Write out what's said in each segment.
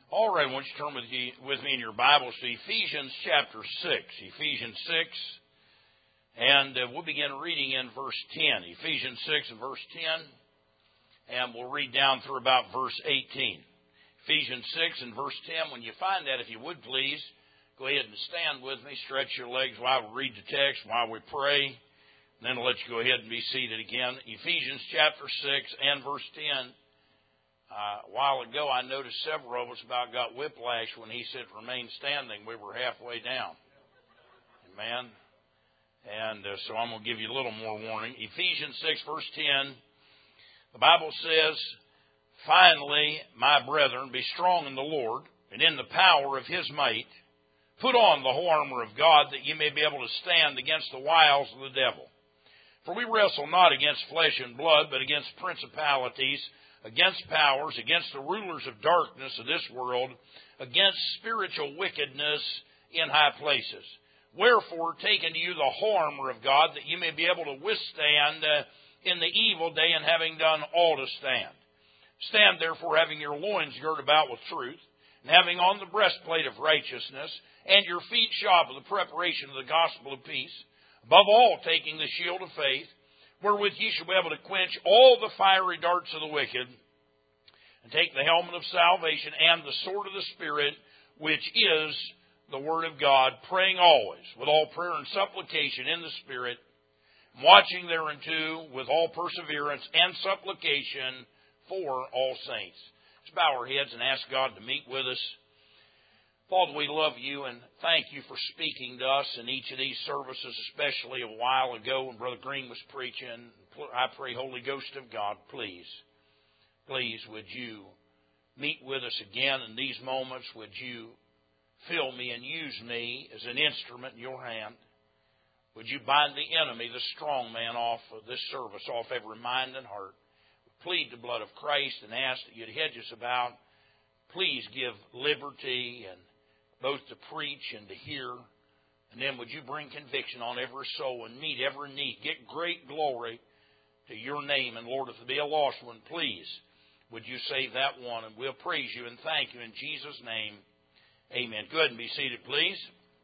All right, I want you to turn with me in your Bibles to Ephesians chapter 6. Ephesians 6, and we'll begin reading in verse 10. Ephesians 6 and verse 10, and we'll read down through about verse 18. Ephesians 6 and verse 10. When you find that, if you would please, go ahead and stand with me. Stretch your legs while we read the text, while we pray. And then I'll let you go ahead and be seated again. Ephesians chapter 6 and verse 10. A while ago, I noticed several of us about got whiplash when he said, remain standing. We were halfway down. Amen. And so I'm going to give you a little more warning. Ephesians 6, verse 10, the Bible says, finally, my brethren, be strong in the Lord and in the power of his might. Put on the whole armor of God that you may be able to stand against the wiles of the devil. For we wrestle not against flesh and blood, but against principalities, against powers, against the rulers of darkness of this world, against spiritual wickedness in high places. Wherefore, take unto you the whole armor of God, that you may be able to withstand in the evil day, and having done all to stand. Stand therefore, having your loins girt about with truth, and having on the breastplate of righteousness, and your feet shod with the preparation of the gospel of peace. Above all, taking the shield of faith, wherewith ye shall be able to quench all the fiery darts of the wicked, and take the helmet of salvation and the sword of the Spirit, which is the word of God, praying always with all prayer and supplication in the Spirit, watching thereunto with all perseverance and supplication for all saints. Let's bow our heads and ask God to meet with us. Father, we love you and thank you for speaking to us in each of these services, especially a while ago when Brother Green was preaching. I pray, Holy Ghost of God, please would you meet with us again in these moments? Would you fill me and use me as an instrument in your hand? Would you bind the enemy, the strong man, off of this service, off every mind and heart? Plead the blood of Christ and ask that you'd hedge us about. Please give liberty and both to preach and to hear. And then would you bring conviction on every soul and meet every need. Get great glory to your name. And Lord, if there be a lost one, please, would you save that one? And we'll praise you and thank you in Jesus' name. Amen. Go ahead and be seated, please.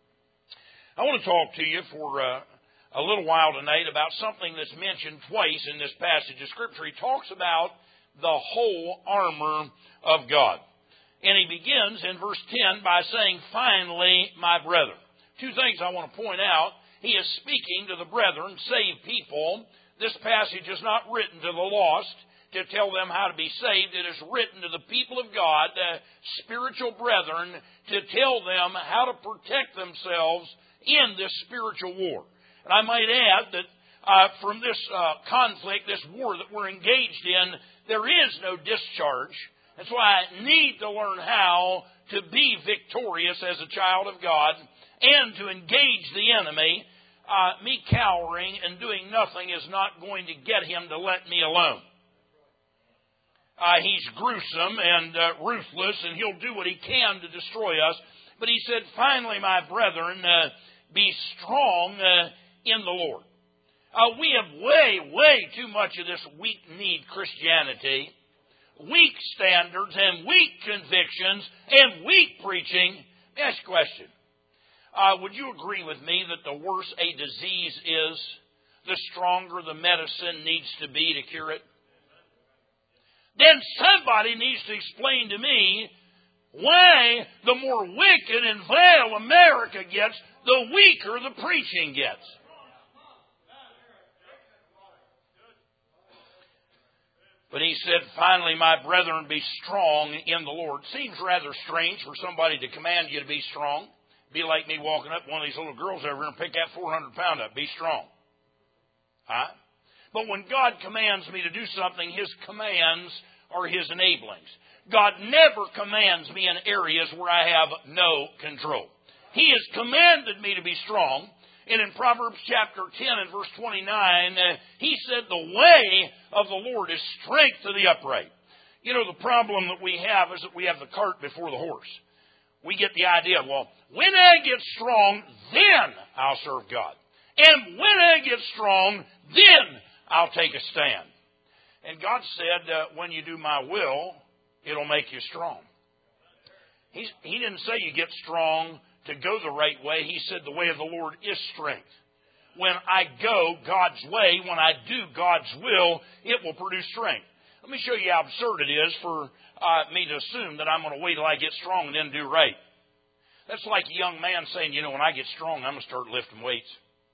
I want to talk to you for a little while tonight about something that's mentioned twice in this passage of Scripture. He talks about the whole armor of God. And he begins in verse 10 by saying, finally, my brethren. Two things I want to point out. He is speaking to the brethren, saved people. This passage is not written to the lost to tell them how to be saved. It is written to the people of God, spiritual brethren, to tell them how to protect themselves in this spiritual war. And I might add that from this conflict, this war that we're engaged in, there is no discharge. That's why I need to learn how to be victorious as a child of God and to engage the enemy. Me cowering and doing nothing is not going to get him to let me alone. He's gruesome and ruthless, and he'll do what he can to destroy us. But he said, finally, my brethren, be strong in the Lord. We have way too much of this weak-kneed Christianity. Weak standards and weak convictions and weak preaching. Let me ask you a question. Would you agree with me that the worse a disease is, the stronger the medicine needs to be to cure it? Then somebody needs to explain to me why the more wicked and vile America gets, the weaker the preaching gets. But he said, finally, my brethren, be strong in the Lord. Seems rather strange for somebody to command you to be strong. Be like me walking up one of these little girls over here and pick that 400-pound up. Be strong. Huh? But when God commands me to do something, his commands are his enablings. God never commands me in areas where I have no control. He has commanded me to be strong. And in Proverbs chapter 10 and verse 29, he said the way of the Lord is strength to the upright. You know, the problem that we have is that we have the cart before the horse. We get the idea, well, when I get strong, then I'll serve God. And when I get strong, then I'll take a stand. And God said, when you do my will, it'll make you strong. He didn't say you get strong to go the right way. He said the way of the Lord is strength. When I go God's way, when I do God's will, it will produce strength. Let me show you how absurd it is for me to assume that I'm going to wait till I get strong and then do right. That's like a young man saying, when I get strong, I'm going to start lifting weights.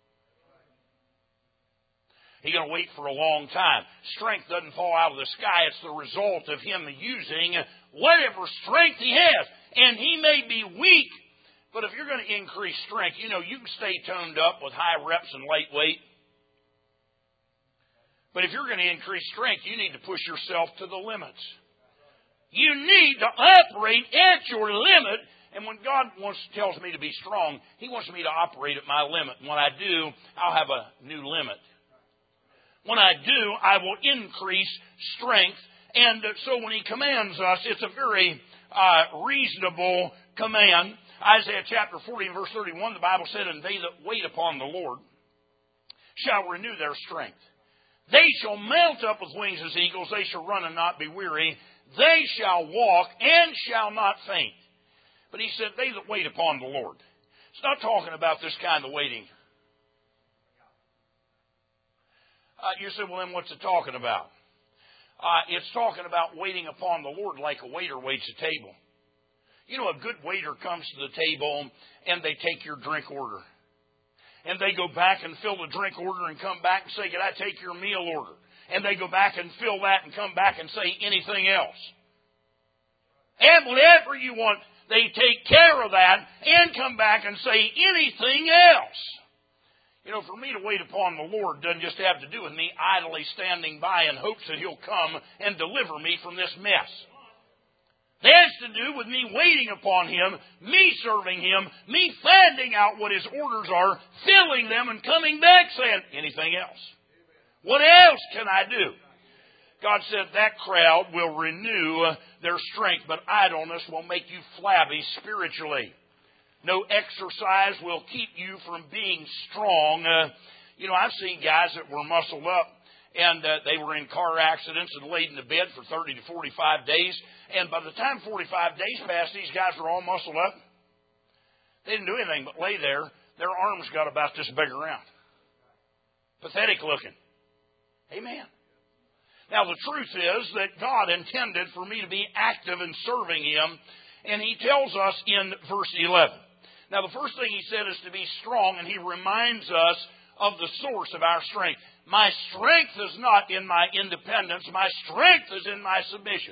He's going to wait for a long time. Strength doesn't fall out of the sky. It's the result of him using whatever strength he has. And he may be weak, but if you're going to increase strength, you can stay toned up with high reps and light weight. But if you're going to increase strength, you need to push yourself to the limits. You need to operate at your limit. And when God tells me to be strong, He wants me to operate at my limit. And when I do, I'll have a new limit. When I do, I will increase strength. And so when He commands us, it's a very reasonable command. Isaiah chapter 40 verse 31, the Bible said, "And they that wait upon the Lord shall renew their strength. They shall mount up with wings as eagles. They shall run and not be weary. They shall walk and shall not faint." But He said, they that wait upon the Lord. It's not talking about this kind of waiting. You say, well, then what's it talking about? It's talking about waiting upon the Lord like a waiter waits a table. A good waiter comes to the table and they take your drink order. And they go back and fill the drink order and come back and say, "Can I take your meal order?" And they go back and fill that and come back and say anything else. And whatever you want, they take care of that and come back and say anything else. For me to wait upon the Lord doesn't just have to do with me idly standing by in hopes that He'll come and deliver me from this mess. It has to do with me waiting upon Him, me serving Him, me finding out what His orders are, filling them, and coming back saying, anything else? What else can I do? God said that crowd will renew their strength, but idleness will make you flabby spiritually. No exercise will keep you from being strong. I've seen guys that were muscled up, and they were in car accidents and laid in the bed for 30 to 45 days. And by the time 45 days passed, these guys were all muscled up. They didn't do anything but lay there. Their arms got about this big around. Pathetic looking. Amen. Now, the truth is that God intended for me to be active in serving Him. And He tells us in verse 11. Now, the first thing He said is to be strong, and He reminds us of the source of our strength. My strength is not in my independence. My strength is in my submission.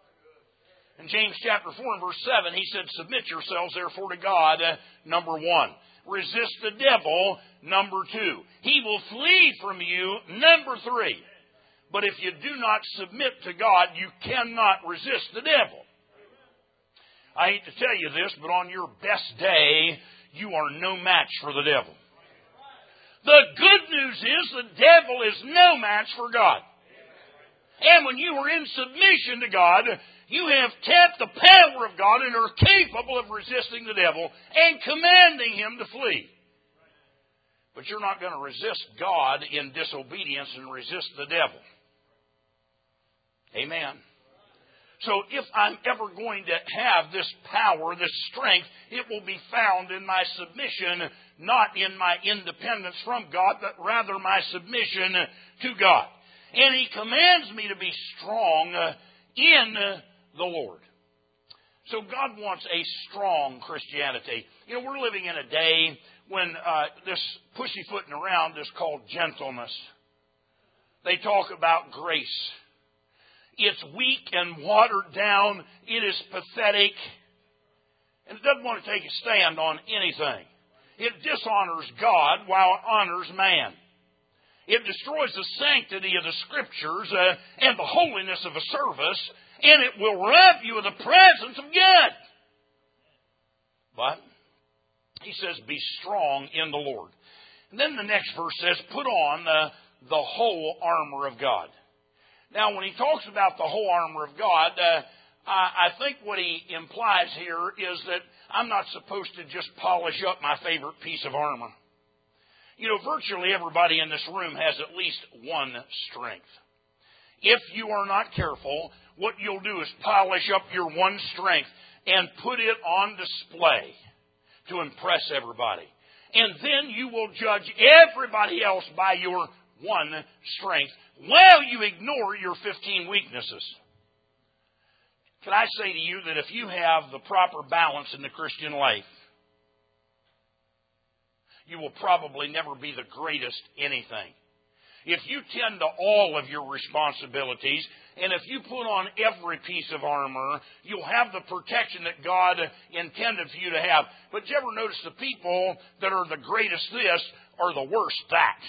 In James chapter 4 and verse 7, he said, "Submit yourselves therefore to God," number 1. "Resist the devil," number 2. "He will flee from you," number 3. But if you do not submit to God, you cannot resist the devil. I hate to tell you this, but on your best day, you are no match for the devil. The good news is the devil is no match for God. And when you are in submission to God, you have tapped the power of God and are capable of resisting the devil and commanding him to flee. But you're not going to resist God in disobedience and resist the devil. Amen. So if I'm ever going to have this power, this strength, it will be found in my submission, not in my independence from God, but rather my submission to God. And He commands me to be strong in the Lord. So God wants a strong Christianity. We're living in a day when this pussyfooting around is called gentleness. They talk about grace. It's weak and watered down. It is pathetic. And it doesn't want to take a stand on anything. It dishonors God while it honors man. It destroys the sanctity of the Scriptures and the holiness of a service, and it will rob you of the presence of God. But He says, be strong in the Lord. And then the next verse says, put on the whole armor of God. Now, when he talks about the whole armor of God, I think what he implies here is that I'm not supposed to just polish up my favorite piece of armor. Virtually everybody in this room has at least one strength. If you are not careful, what you'll do is polish up your one strength and put it on display to impress everybody. And then you will judge everybody else by your one strength while you ignore your 15 weaknesses. Can I say to you that if you have the proper balance in the Christian life, you will probably never be the greatest anything. If you tend to all of your responsibilities, and if you put on every piece of armor, you'll have the protection that God intended for you to have. But did you ever notice the people that are the greatest this are the worst that?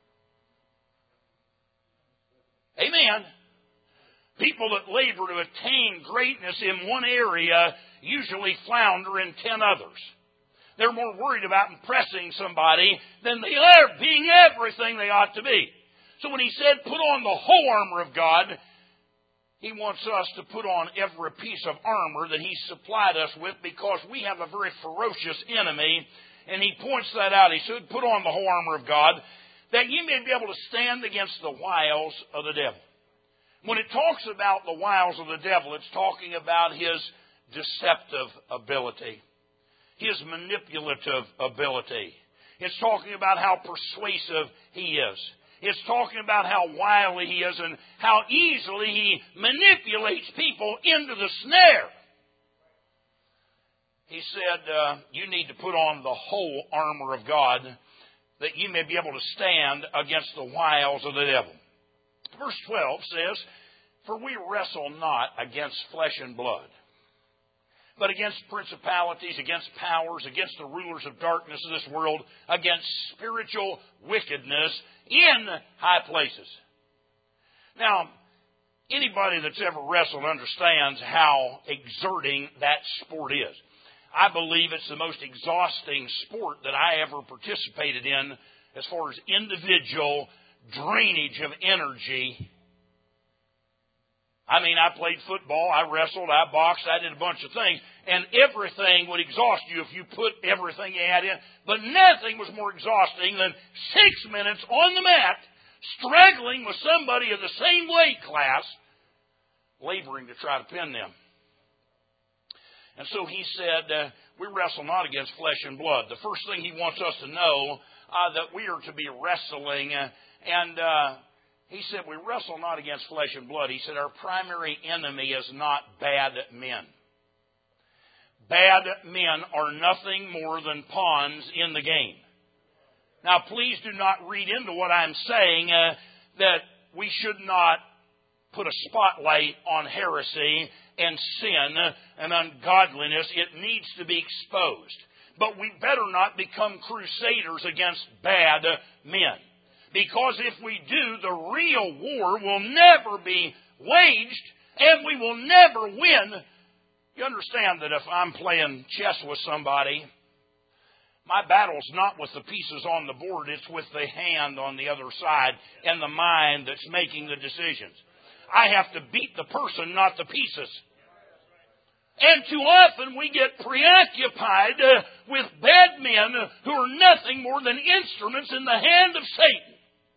Amen. People that labor to attain greatness in one area usually flounder in 10 others. They're more worried about impressing somebody than they are being everything they ought to be. So when he said, put on the whole armor of God, he wants us to put on every piece of armor that he's supplied us with, because we have a very ferocious enemy, and he points that out. He said, put on the whole armor of God, that you may be able to stand against the wiles of the devil. When it talks about the wiles of the devil, it's talking about his deceptive ability, his manipulative ability. It's talking about how persuasive he is. It's talking about how wily he is and how easily he manipulates people into the snare. He said, you need to put on the whole armor of God that you may be able to stand against the wiles of the devil. Verse 12 says, for we wrestle not against flesh and blood, but against principalities, against powers, against the rulers of darkness of this world, against spiritual wickedness in high places. Now, anybody that's ever wrestled understands how exerting that sport is. I believe it's the most exhausting sport that I ever participated in as far as individual drainage of energy. I mean, I played football, I wrestled, I boxed, I did a bunch of things, and everything would exhaust you if you put everything you had in. But nothing was more exhausting than 6 minutes on the mat, struggling with somebody of the same weight class, laboring to try to pin them. And so he said, we wrestle not against flesh and blood. The first thing he wants us to know, that we are to be wrestling, he said, we wrestle not against flesh and blood. He said, our primary enemy is not bad men. Bad men are nothing more than pawns in the game. Now, please do not read into what I'm saying that we should not put a spotlight on heresy and sin and ungodliness. It needs to be exposed. But we better not become crusaders against bad men. Because if we do, the real war will never be waged, and we will never win. You understand that if I'm playing chess with somebody, my battle's not with the pieces on the board, it's with the hand on the other side and the mind that's making the decisions. I have to beat the person, not the pieces. And too often we get preoccupied with bad men who are nothing more than instruments in the hand of Satan.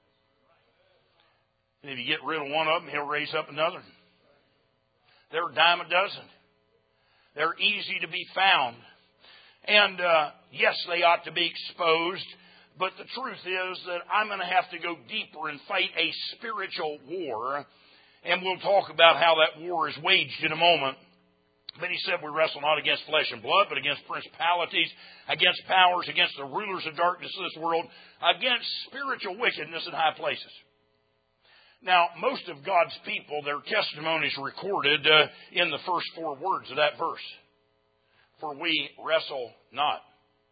And if you get rid of one of them, he'll raise up another. They're a dime a dozen. They're easy to be found. And yes, they ought to be exposed. But the truth is that I'm going to have to go deeper and fight a spiritual war. And we'll talk about how that war is waged in a moment. But he said we wrestle not against flesh and blood, but against principalities, against powers, against the rulers of darkness of this world, against spiritual wickedness in high places. Now, most of God's people, their testimonies recorded in the first 4 words of that verse. For we wrestle not.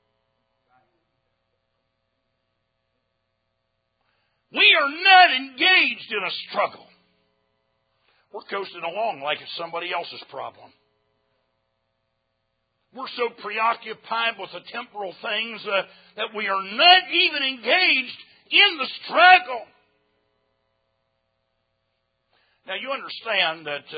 We are not engaged in a struggle. We're coasting along like it's somebody else's problem. We're so preoccupied with the temporal things that we are not even engaged in the struggle. Now, you understand that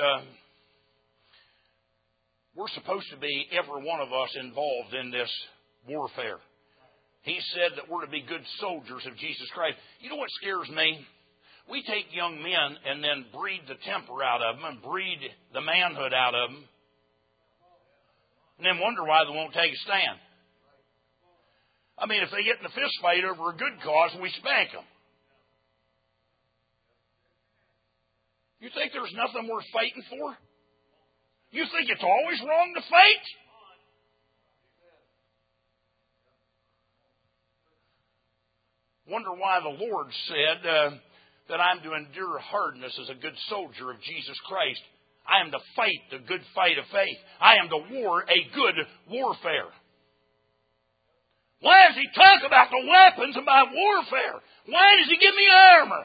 we're supposed to be, every one of us, involved in this warfare. He said that we're to be good soldiers of Jesus Christ. You know what scares me? We take young men and then breed the temper out of them and breed the manhood out of them, and then wonder why they won't take a stand. I mean, if they get in a fist fight over a good cause, we spank them. You think there's nothing worth fighting for? You think it's always wrong to fight? Wonder why the Lord said that I'm to endure hardness as a good soldier of Jesus Christ. I am to fight the good fight of faith. I am to war a good warfare. Why does he talk about the weapons, about warfare? Why does he give me armor?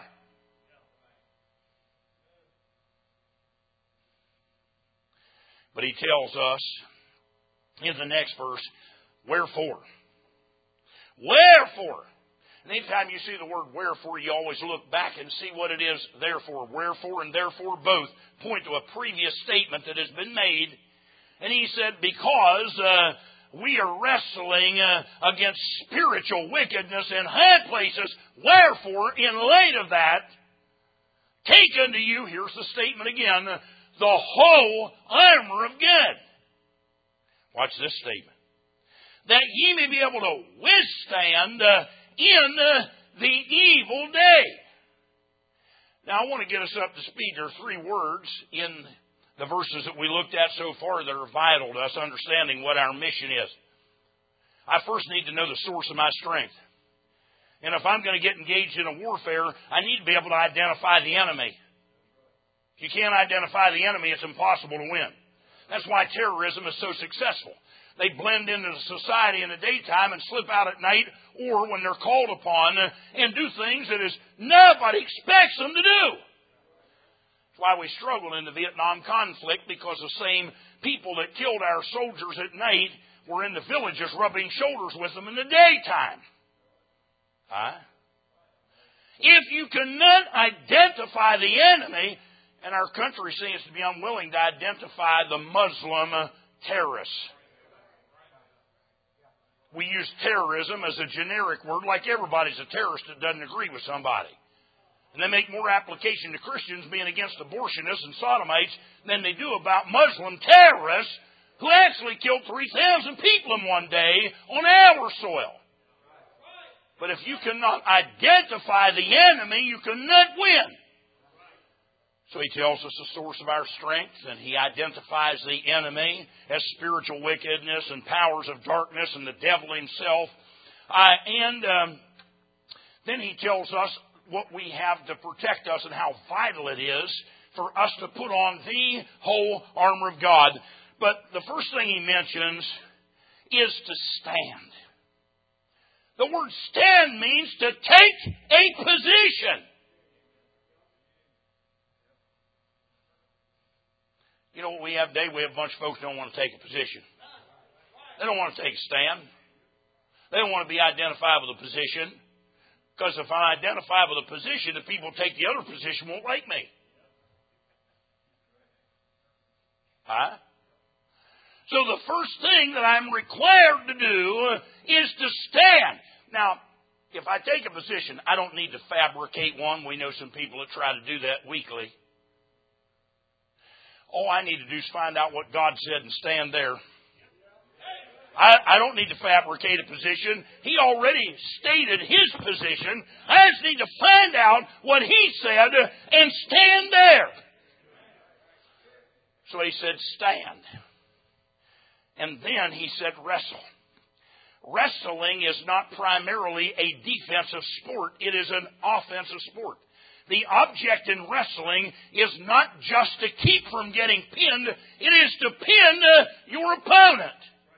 But he tells us in the next verse, wherefore. Wherefore. And anytime you see the word wherefore, you always look back and see what it is therefore. Wherefore and therefore both point to a previous statement that has been made. And he said, because we are wrestling against spiritual wickedness in high places. Wherefore, in light of that, take unto you, here's the statement again, the whole armor of God. Watch this statement. That ye may be able to withstand in the evil day. Now, I want to get us up to speed. There are three words in the verses that we looked at so far that are vital to us understanding what our mission is. I first need to know the source of my strength. And if I'm going to get engaged in a warfare, I need to be able to identify the enemy. If you can't identify the enemy, it's impossible to win. That's why terrorism is so successful. They blend into society in the daytime and slip out at night, or when they're called upon, and do things that nobody expects them to do. That's why we struggled in the Vietnam conflict, because the same people that killed our soldiers at night were in the villages rubbing shoulders with them in the daytime. If you cannot identify the enemy, and our country seems to be unwilling to identify the Muslim terrorists. We use terrorism as a generic word, like everybody's a terrorist that doesn't agree with somebody. And they make more application to Christians being against abortionists and sodomites than they do about Muslim terrorists who actually killed 3,000 people in one day on our soil. But if you cannot identify the enemy, you cannot win. So he tells us the source of our strength, and he identifies the enemy as spiritual wickedness and powers of darkness and the devil himself. Then he tells us what we have to protect us and how vital it is for us to put on the whole armor of God. But the first thing he mentions is to stand. The word stand means to take a position. You know what we have today? We have a bunch of folks who don't want to take a position. They don't want to take a stand. They don't want to be identified with a position. Because if I identify with a position, the people who take the other position won't like me. So the first thing that I'm required to do is to stand. Now, if I take a position, I don't need to fabricate one. We know some people that try to do that weekly. All I need to do is find out what God said and stand there. I don't need to fabricate a position. He already stated his position. I just need to find out what he said and stand there. So he said, stand. And then he said, wrestle. Wrestling is not primarily a defensive sport. It is an offensive sport. The object in wrestling is not just to keep from getting pinned. It is to pin your opponent.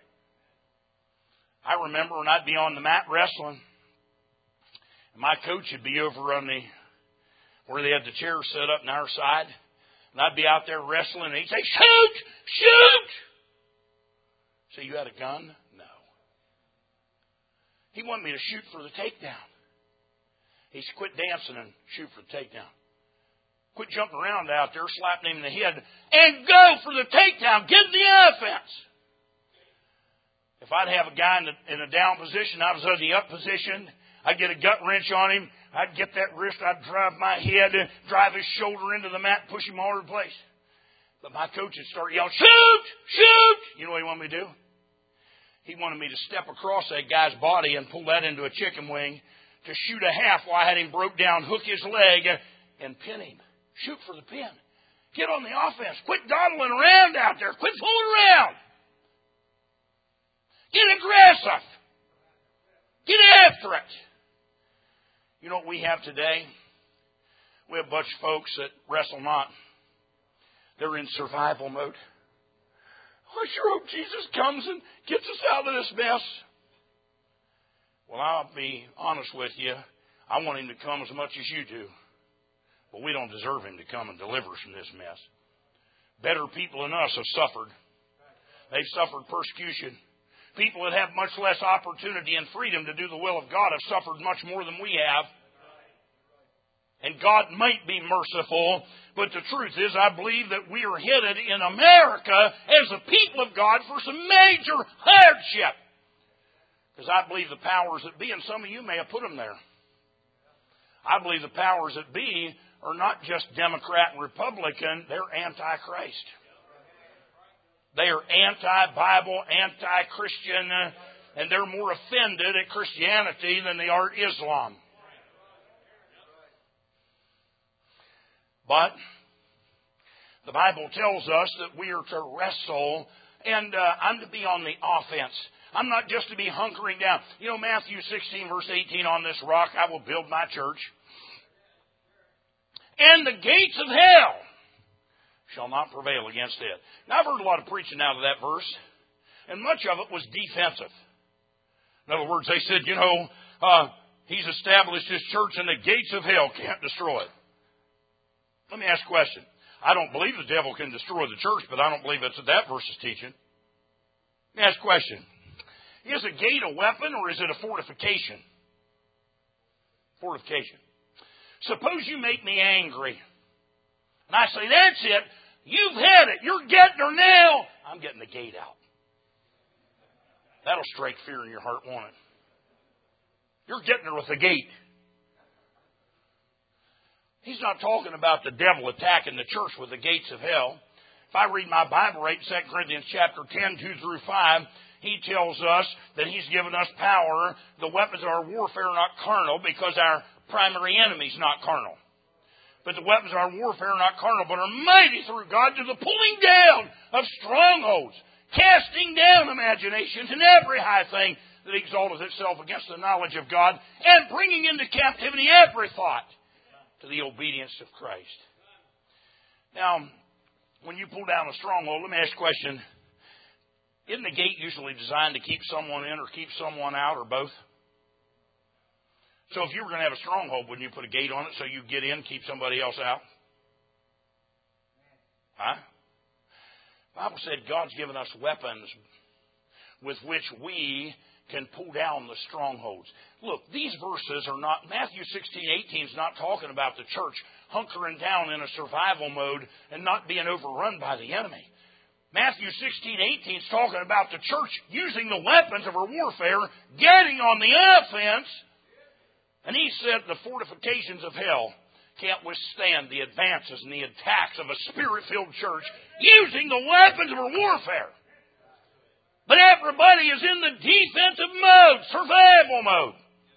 I remember when I'd be on the mat wrestling, and my coach would be over on where they had the chairs set up on our side, and I'd be out there wrestling, and he'd say, shoot! Shoot! So you had a gun? No. He wanted me to shoot for the takedown. He said, quit dancing and shoot for the takedown. Quit jumping around out there, slapping him in the head, and go for the takedown. Get the offense. If I'd have a guy in a down position, I was in the up position, I'd get a gut wrench on him, I'd get that wrist, I'd drive my head, drive his shoulder into the mat, push him all over the place. But my coach would start yelling, shoot! Shoot! You know what he wanted me to do? He wanted me to step across that guy's body and pull that into a chicken wing to shoot a half while I had him broke down, hook his leg, and pin him. Shoot for the pin. Get on the offense. Quit dawdling around out there. Quit fooling around. Get aggressive. Get after it. You know what we have today? We have a bunch of folks that wrestle not. They're in survival mode. I sure hope Jesus comes and gets us out of this mess. Well, I'll be honest with you. I want him to come as much as you do. But we don't deserve him to come and deliver us from this mess. Better people than us have suffered. They've suffered persecution. People that have much less opportunity and freedom to do the will of God have suffered much more than we have. And God might be merciful, but the truth is I believe that we are headed in America as a people of God for some major hardship. Because I believe the powers that be, and some of you may have put them there. I believe the powers that be are not just Democrat and Republican, they're anti-Christ. They are anti-Bible, anti-Christian, and they're more offended at Christianity than they are at Islam. But the Bible tells us that we are to wrestle, and I'm to be on the offense. I'm not just to be hunkering down. You know, Matthew 16, verse 18, on this rock I will build my church. And the gates of hell shall not prevail against it. Now, I've heard a lot of preaching out of that verse, and much of it was defensive. In other words, they said, he's established his church and the gates of hell can't destroy it. Let me ask a question. I don't believe the devil can destroy the church, but I don't believe that's what that verse is teaching. Let me ask a question. Is a gate a weapon or is it a fortification? Fortification. Suppose you make me angry. And I say, that's it. You've had it. You're getting her now. I'm getting the gate out. That'll strike fear in your heart, won't it? You're getting her with the gate. He's not talking about the devil attacking the church with the gates of hell. If I read my Bible right, 2 Corinthians chapter 10, 2 through 5, he tells us that he's given us power. The weapons of our warfare are not carnal because our primary enemy is not carnal. But the weapons of our warfare are not carnal, but are mighty through God to the pulling down of strongholds, casting down imaginations and every high thing that exalteth itself against the knowledge of God, and bringing into captivity every thought to the obedience of Christ. Now, when you pull down a stronghold, let me ask you a question. Isn't the gate usually designed to keep someone in or keep someone out or both? So if you were going to have a stronghold, wouldn't you put a gate on it so you get in, keep somebody else out? Huh? The Bible said God's given us weapons with which we can pull down the strongholds. Look, these verses are not, Matthew 16:18 is not talking about the church hunkering down in a survival mode and not being overrun by the enemy. Matthew 16:18 is talking about the church using the weapons of her warfare, getting on the offense. And he said the fortifications of hell can't withstand the advances and the attacks of a spirit-filled church using the weapons of her warfare. But everybody is in the defensive mode, survival mode.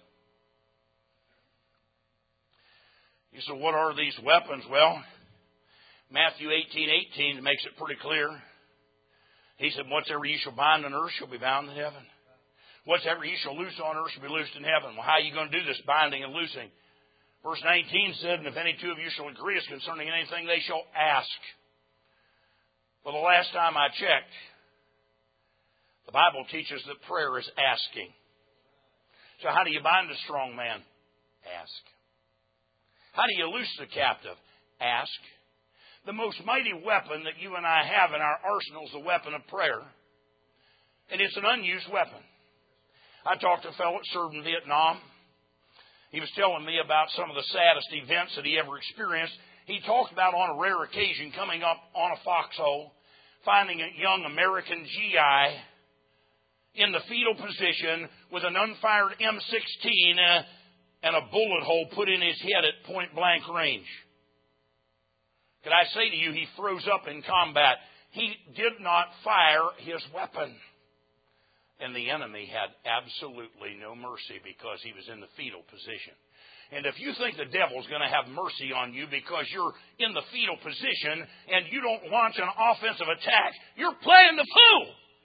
You said, what are these weapons? Well, Matthew 18:18 makes it pretty clear. He said, whatsoever you shall bind on earth shall be bound in heaven. Whatsoever you shall loose on earth shall be loosed in heaven. Well, how are you going to do this binding and loosing? Verse 19 said, and if any two of you shall agree as concerning anything, they shall ask. Well, the last time I checked, the Bible teaches that prayer is asking. So how do you bind a strong man? Ask. How do you loose the captive? Ask. The most mighty weapon that you and I have in our arsenal is the weapon of prayer. And it's an unused weapon. I talked to a fellow that served in Vietnam. He was telling me about some of the saddest events that he ever experienced. He talked about on a rare occasion coming up on a foxhole, finding a young American GI in the fetal position with an unfired M16 and a bullet hole put in his head at point blank range. Could I say to you, he froze up in combat. He did not fire his weapon. And the enemy had absolutely no mercy because he was in the fetal position. And if you think the devil's going to have mercy on you because you're in the fetal position and you don't launch an offensive attack, you're playing the fool.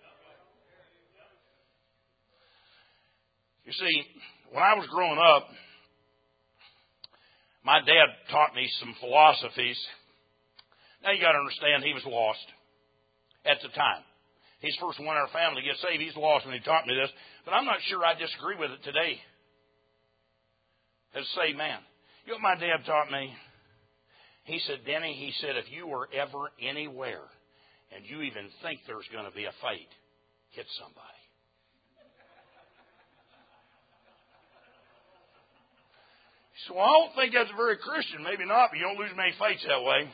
You see, when I was growing up, my dad taught me some philosophies. Now you got to understand, he was lost at the time. He's the first one in our family to get saved. He's lost when he taught me this. But I'm not sure I disagree with it today as a saved man. You know what my dad taught me? He said, Denny, he said, if you were ever anywhere and you even think there's going to be a fight, hit somebody. So I don't think that's very Christian. Maybe not, but you don't lose many fights that way.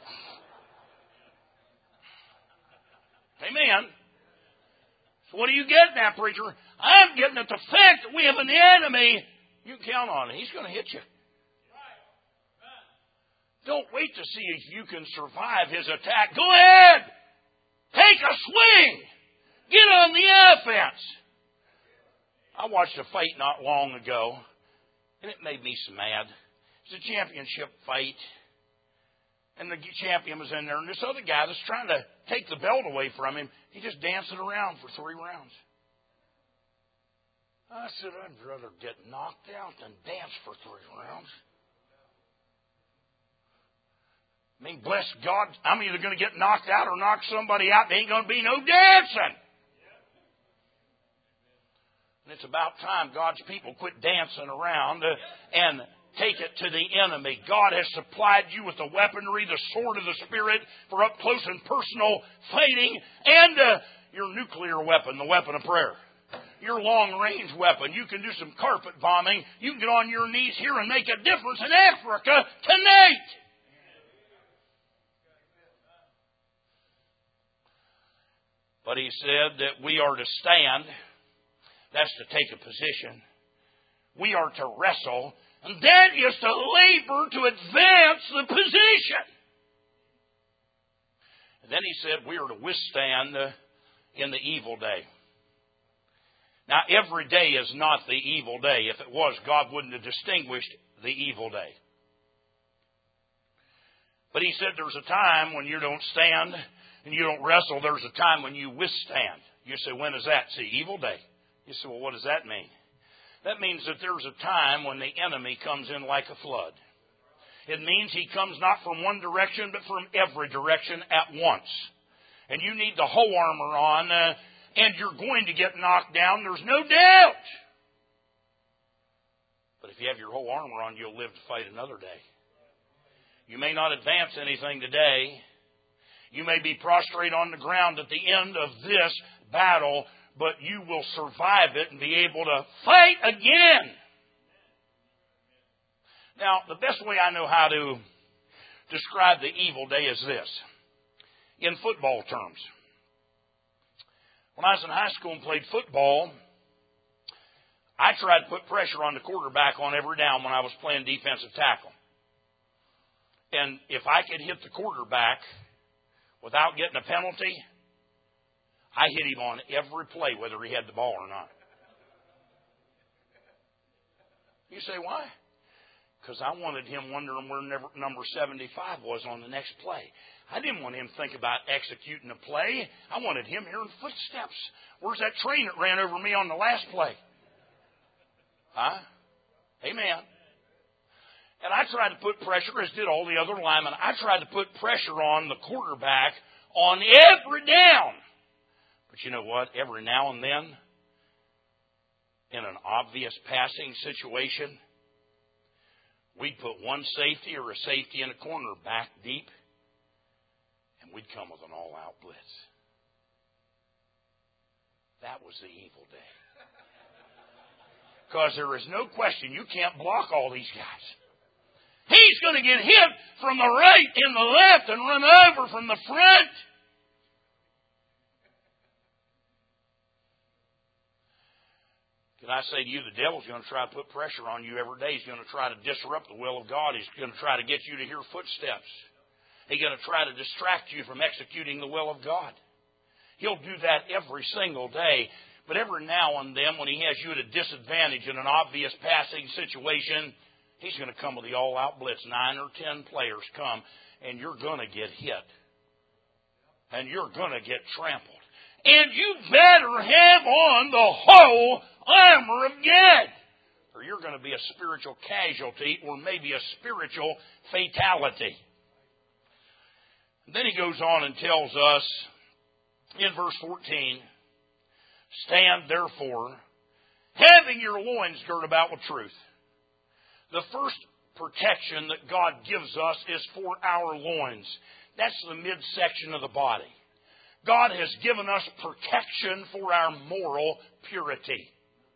Amen. So what are you getting at, preacher? I'm getting at the fact that we have an enemy. You can count on it. He's going to hit you. Don't wait to see if you can survive his attack. Go ahead. Take a swing. Get on the offense. I watched a fight not long ago, and it made me so mad. It's a championship fight. And the champion was in there, and this other guy that's trying to take the belt away from him, he just dancing around for 3 rounds. I said, I'd rather get knocked out than dance for 3 rounds. I mean, bless God, I'm either going to get knocked out or knock somebody out. There ain't going to be no dancing. And it's about time God's people quit dancing around and take it to the enemy. God has supplied you with the weaponry, the sword of the Spirit for up close and personal fighting, and your nuclear weapon, the weapon of prayer. Your long-range weapon. You can do some carpet bombing. You can get on your knees here and make a difference in Africa tonight. But he said that we are to stand. That's to take a position. We are to wrestle. And that is to labor to advance the position. And then he said we are to withstand in the evil day. Now, every day is not the evil day. If it was, God wouldn't have distinguished the evil day. But he said there's a time when you don't stand and you don't wrestle. There's a time when you withstand. You say, when is that? See, evil day. You say, well, what does that mean? That means that there's a time when the enemy comes in like a flood. It means he comes not from one direction, but from every direction at once. And you need the whole armor on, and you're going to get knocked down. There's no doubt. But if you have your whole armor on, you'll live to fight another day. You may not advance anything today. You may be prostrate on the ground at the end of this battle, but you will survive it and be able to fight again. Now, the best way I know how to describe the evil day is this. In football terms. When I was in high school and played football, I tried to put pressure on the quarterback on every down when I was playing defensive tackle. And if I could hit the quarterback without getting a penalty, I hit him on every play, whether he had the ball or not. You say, why? Because I wanted him wondering where number 75 was on the next play. I didn't want him to think about executing a play. I wanted him hearing footsteps. Where's that train that ran over me on the last play? Huh? Amen. And I tried to put pressure, as did all the other linemen. I tried to put pressure on the quarterback on every down. But you know what? Every now and then, in an obvious passing situation, we'd put one safety or a safety in a corner back deep, and we'd come with an all-out blitz. That was the evil day. Because there is no question you can't block all these guys. He's going to get hit from the right and the left and run over from the front. Can I say to you, the devil's going to try to put pressure on you every day. He's going to try to disrupt the will of God. He's going to try to get you to hear footsteps. He's going to try to distract you from executing the will of God. He'll do that every single day. But every now and then, when he has you at a disadvantage in an obvious passing situation, he's going to come with the all-out blitz. 9 or 10 players come, and you're going to get hit. And you're going to get trampled. And you better have on the whole armor of God, or you're going to be a spiritual casualty or maybe a spiritual fatality. Then he goes on and tells us in verse 14, stand therefore, having your loins girt about with truth. The first protection that God gives us is for our loins. That's the midsection of the body. God has given us protection for our moral purity.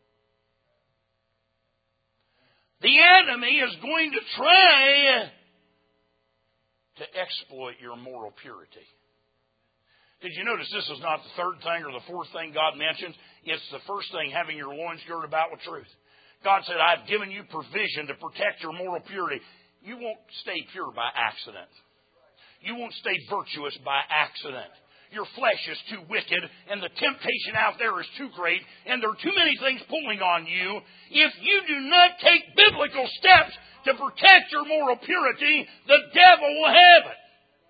The enemy is going to try to exploit your moral purity. Did you notice this is not the third thing or the fourth thing God mentions? It's the first thing, having your loins girded about with truth. God said, I've given you provision to protect your moral purity. You won't stay pure by accident. You won't stay virtuous by accident. Your flesh is too wicked, and the temptation out there is too great, and there are too many things pulling on you. If you do not take biblical steps to protect your moral purity, the devil will have it.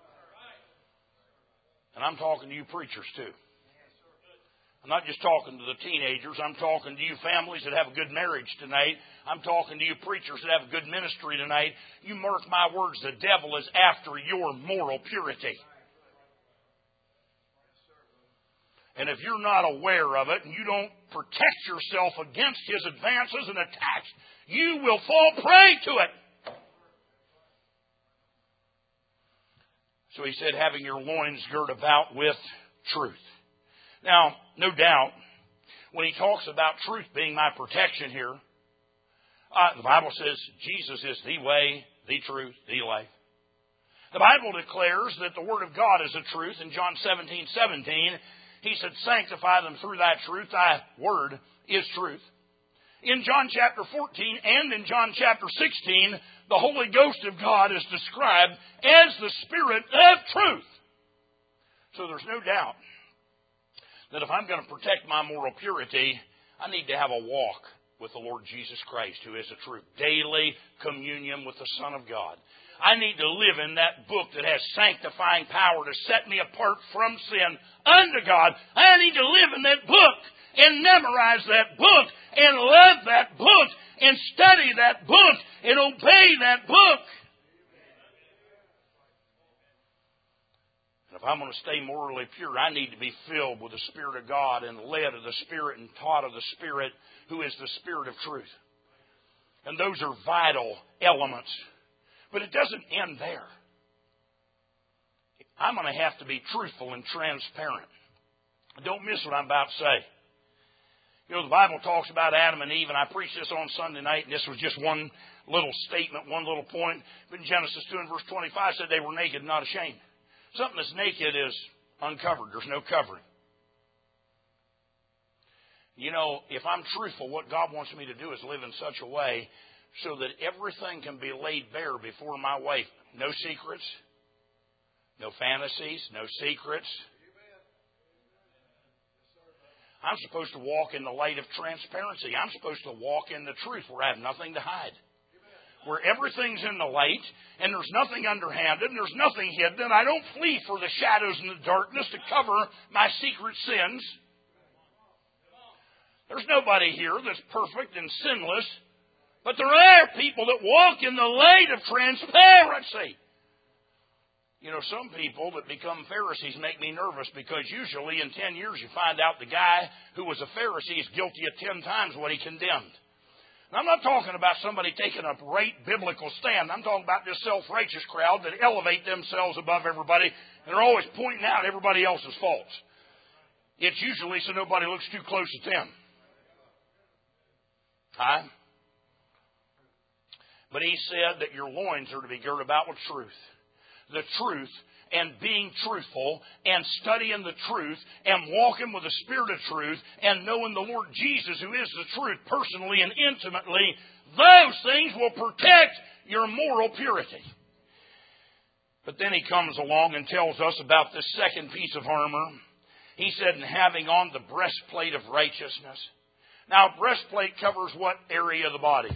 And I'm talking to you preachers too. I'm not just talking to the teenagers. I'm talking to you families that have a good marriage tonight. I'm talking to you preachers that have a good ministry tonight. You mark my words, the devil is after your moral purity. And if you're not aware of it and you don't protect yourself against his advances and attacks, you will fall prey to it. So he said, having your loins girt about with truth. Now, no doubt, when he talks about truth being my protection here, the Bible says Jesus is the way, the truth, the life. The Bible declares that the Word of God is the truth. In John 17:17, he said, sanctify them through thy truth. Thy word is truth. In John chapter 14 and in John chapter 16, the Holy Ghost of God is described as the Spirit of truth. So there's no doubt that if I'm going to protect my moral purity, I need to have a walk with the Lord Jesus Christ, who is the truth. Daily communion with the Son of God. I need to live in that book that has sanctifying power to set me apart from sin unto God. I need to live in that book and memorize that book and love that book and study that book and obey that book. And if I'm going to stay morally pure, I need to be filled with the Spirit of God and led of the Spirit and taught of the Spirit, who is the Spirit of truth. And those are vital elements. But it doesn't end there. I'm going to have to be truthful and transparent. Don't miss what I'm about to say. You know, the Bible talks about Adam and Eve, and I preached this on Sunday night, and this was just one little statement, one little point. But in Genesis 2 and verse 25 said they were naked, not ashamed. Something that's naked is uncovered. There's no covering. You know, if I'm truthful, what God wants me to do is live in such a way so that everything can be laid bare before my wife. No secrets, no fantasies, no secrets. I'm supposed to walk in the light of transparency. I'm supposed to walk in the truth where I have nothing to hide. Where everything's in the light and there's nothing underhanded and there's nothing hidden. And I don't flee for the shadows and the darkness to cover my secret sins. There's nobody here that's perfect and sinless. But there are people that walk in the light of transparency. You know, some people that become Pharisees make me nervous because usually in 10 years you find out the guy who was a Pharisee is guilty of 10 times what he condemned. Now, I'm not talking about somebody taking a right biblical stand. I'm talking about this self-righteous crowd that elevate themselves above everybody and they're always pointing out everybody else's faults. It's usually so nobody looks too close at them. Huh? But he said that your loins are to be girt about with truth. The truth and being truthful and studying the truth and walking with the Spirit of truth and knowing the Lord Jesus, who is the truth, personally and intimately, those things will protect your moral purity. But then he comes along and tells us about this second piece of armor. He said, and having on the breastplate of righteousness. Now, breastplate covers what area of the body?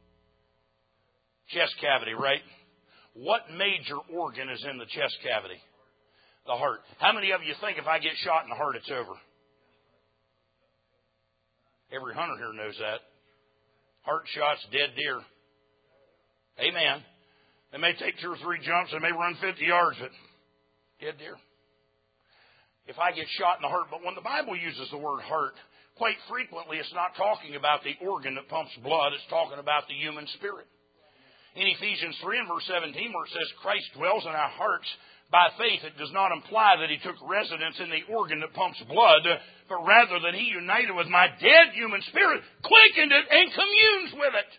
Chest cavity, right? What major organ is in the chest cavity? The heart. How many of you think if I get shot in the heart, it's over? Every hunter here knows that. Heart shots, dead deer. Amen. They may take 2 or 3 jumps. They may run 50 yards, but dead deer. If I get shot in the heart, but when the Bible uses the word heart, quite frequently it's not talking about the organ that pumps blood. It's talking about the human spirit. In Ephesians 3 and verse 17, where it says Christ dwells in our hearts by faith, it does not imply that he took residence in the organ that pumps blood, but rather that he united with my dead human spirit, quickened it, and communes with it.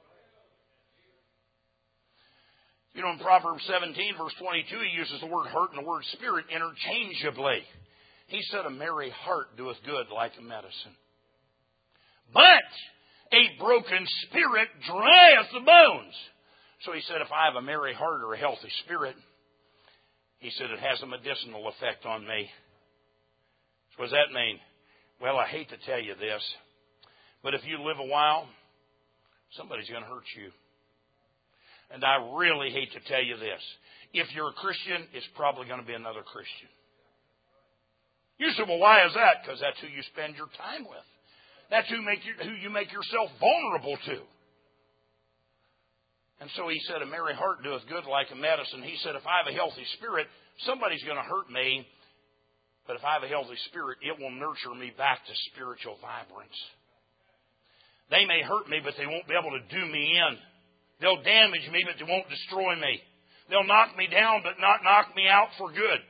You know, in Proverbs 17, verse 22, he uses the word heart and the word spirit interchangeably. He said, a merry heart doeth good like a medicine. But a broken spirit drieth the bones. So he said, if I have a merry heart or a healthy spirit, he said, it has a medicinal effect on me. So what does that mean? Well, I hate to tell you this, but if you live a while, somebody's going to hurt you. And I really hate to tell you this. If you're a Christian, it's probably going to be another Christian. You say, well, why is that? Because that's who you spend your time with. That's who you make yourself vulnerable to. And so he said, a merry heart doeth good like a medicine. He said, if I have a healthy spirit, somebody's going to hurt me. But if I have a healthy spirit, it will nurture me back to spiritual vibrance. They may hurt me, but they won't be able to do me in. They'll damage me, but they won't destroy me. They'll knock me down, but not knock me out for good.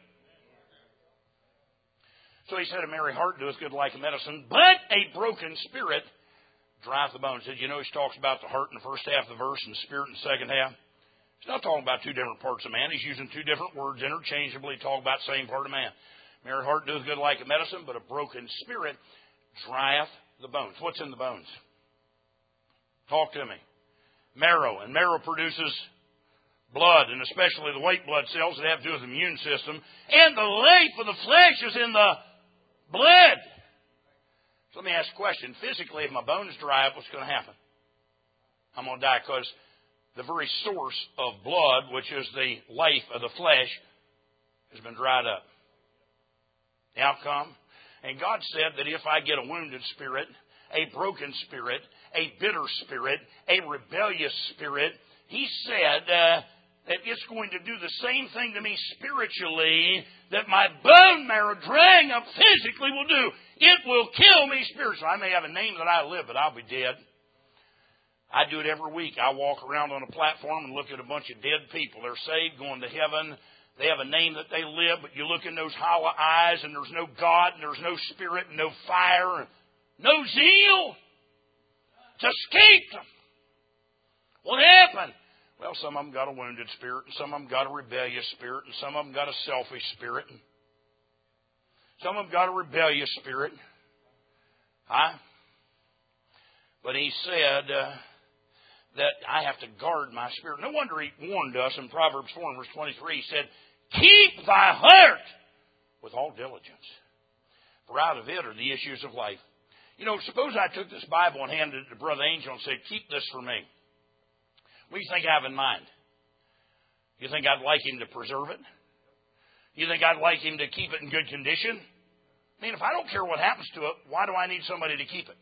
So he said, a merry heart doeth good like a medicine, but a broken spirit drieth the bones. Did you know he talks about the heart in the first half of the verse and the spirit in the second half? He's not talking about 2 different parts of man. He's using 2 different words interchangeably, talking about the same part of man. Merry heart doeth good like a medicine, but a broken spirit drieth the bones. What's in the bones? Talk to me. Marrow. And marrow produces blood, and especially the white blood cells that have to do with the immune system. And the life of the flesh is in the blood. So let me ask a question. Physically, if my bones dry up, what's going to happen? I'm going to die because the very source of blood, which is the life of the flesh, has been dried up. The outcome? And God said that if I get a wounded spirit, a broken spirit, a bitter spirit, a rebellious spirit, He said that it's going to do the same thing to me spiritually that my bone marrow drying up physically will do. It will kill me spiritually. I may have a name that I live, but I'll be dead. I do it every week. I walk around on a platform and look at a bunch of dead people. They're saved, going to heaven. They have a name that they live, but you look in those hollow eyes and there's no God and there's no spirit and no fire and no zeal to escape them. What happened? Well, some of them got a wounded spirit, and some of them got a rebellious spirit, and some of them got a selfish spirit. And some of them got a rebellious spirit. But He said that I have to guard my spirit. No wonder He warned us in Proverbs 4 and verse 23. He said, keep thy heart with all diligence, for out of it are the issues of life. You know, suppose I took this Bible and handed it to Brother Angel and said, keep this for me. What do you think I have in mind? You think I'd like him to preserve it? You think I'd like him to keep it in good condition? I mean, if I don't care what happens to it, why do I need somebody to keep it?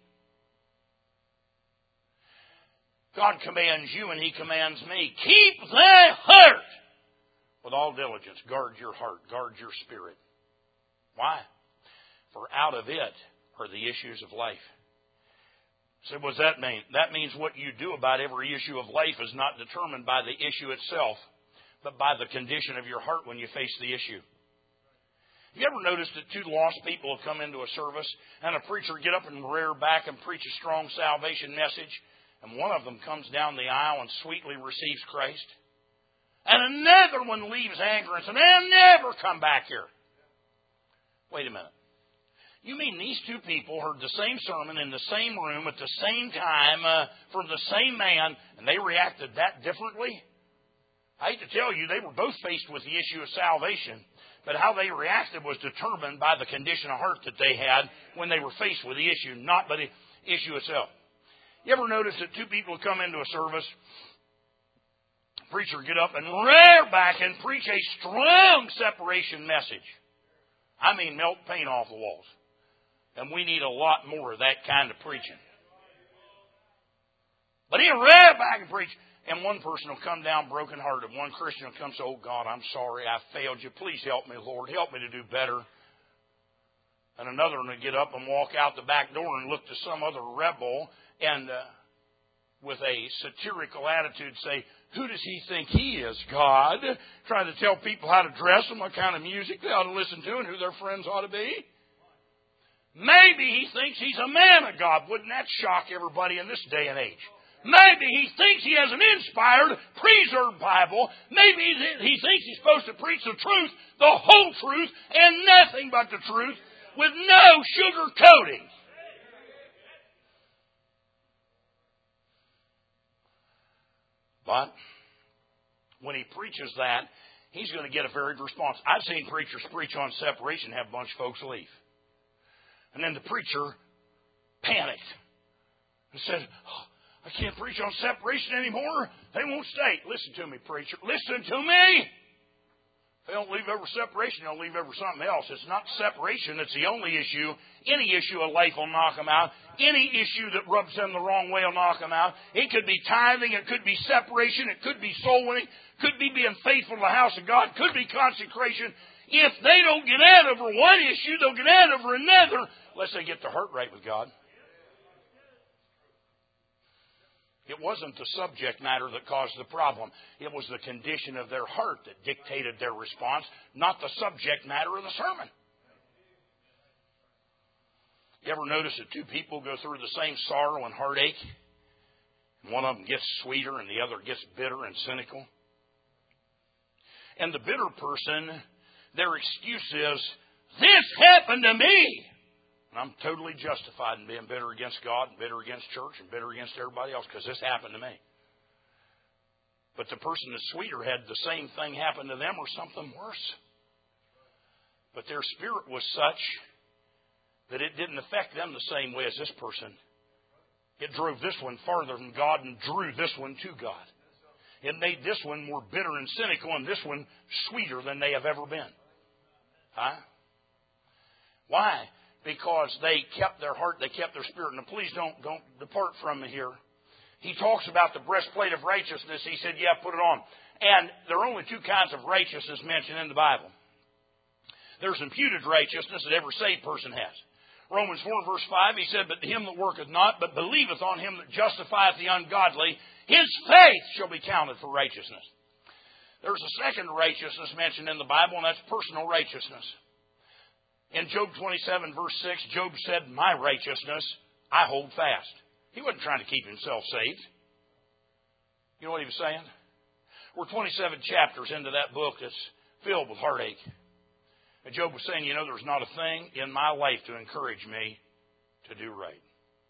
God commands you and He commands me. Keep thy heart with all diligence. Guard your heart. Guard your spirit. Why? For out of it are the issues of life. So what does that mean? That means what you do about every issue of life is not determined by the issue itself, but by the condition of your heart when you face the issue. Have you ever noticed that 2 lost people have come into a service and a preacher get up and rear back and preach a strong salvation message, and one of them comes down the aisle and sweetly receives Christ? And another one leaves anger and says, they'll never come back here. Wait a minute. You mean these two people heard the same sermon in the same room at the same time from the same man, and they reacted that differently? I hate to tell you, they were both faced with the issue of salvation, but how they reacted was determined by the condition of heart that they had when they were faced with the issue, not by the issue itself. You ever notice that two people come into a service, preacher get up and rear back and preach a strong separation message? I mean, melt paint off the walls. And we need a lot more of that kind of preaching. But he'll rear back and preach. And one person will come down brokenhearted. One Christian will come and say, oh, God, I'm sorry I failed you. Please help me, Lord. Help me to do better. And another one will get up and walk out the back door and look to some other rebel and with a satirical attitude say, who does he think he is, God? Trying to tell people how to dress them, what kind of music they ought to listen to, and who their friends ought to be. Maybe he thinks he's a man of God. Wouldn't that shock everybody in this day and age? Maybe he thinks he has an inspired, preserved Bible. Maybe he thinks he's supposed to preach the truth, the whole truth, and nothing but the truth, with no sugar coating. But when he preaches that, he's going to get a varied response. I've seen preachers preach on separation, have a bunch of folks leave. And then the preacher panicked and said, oh, I can't preach on separation anymore. They won't stay. Listen to me, preacher. Listen to me. If they don't leave over separation, they'll leave over something else. It's not separation that's the only issue. Any issue of life will knock them out. Any issue that rubs them the wrong way will knock them out. It could be tithing. It could be separation. It could be soul winning. It could be being faithful to the house of God. It could be consecration. If they don't get out over one issue, they'll get out over another unless they get their heart right with God. It wasn't the subject matter that caused the problem. It was the condition of their heart that dictated their response, not the subject matter of the sermon. You ever notice that two people go through the same sorrow and heartache? And one of them gets sweeter and the other gets bitter and cynical. And the bitter person, their excuse is, this happened to me. And I'm totally justified in being bitter against God, and bitter against church, and bitter against everybody else because this happened to me. But the person that's sweeter had the same thing happen to them or something worse. But their spirit was such that it didn't affect them the same way as this person. It drove this one farther from God and drew this one to God. It made this one more bitter and cynical and this one sweeter than they have ever been. Huh? Why? Because they kept their heart, they kept their spirit. Now, please don't depart from me here. He talks about the breastplate of righteousness. He said, yeah, put it on. And there are only two kinds of righteousness mentioned in the Bible. There's imputed righteousness that every saved person has. Romans 4, verse 5, he said, but to him that worketh not, but believeth on him that justifieth the ungodly, his faith shall be counted for righteousness. There's a second righteousness mentioned in the Bible, and that's personal righteousness. In Job 27, verse 6, Job said, my righteousness I hold fast. He wasn't trying to keep himself saved. You know what he was saying? We're 27 chapters into that book that's filled with heartache. And Job was saying, there's not a thing in my life to encourage me to do right.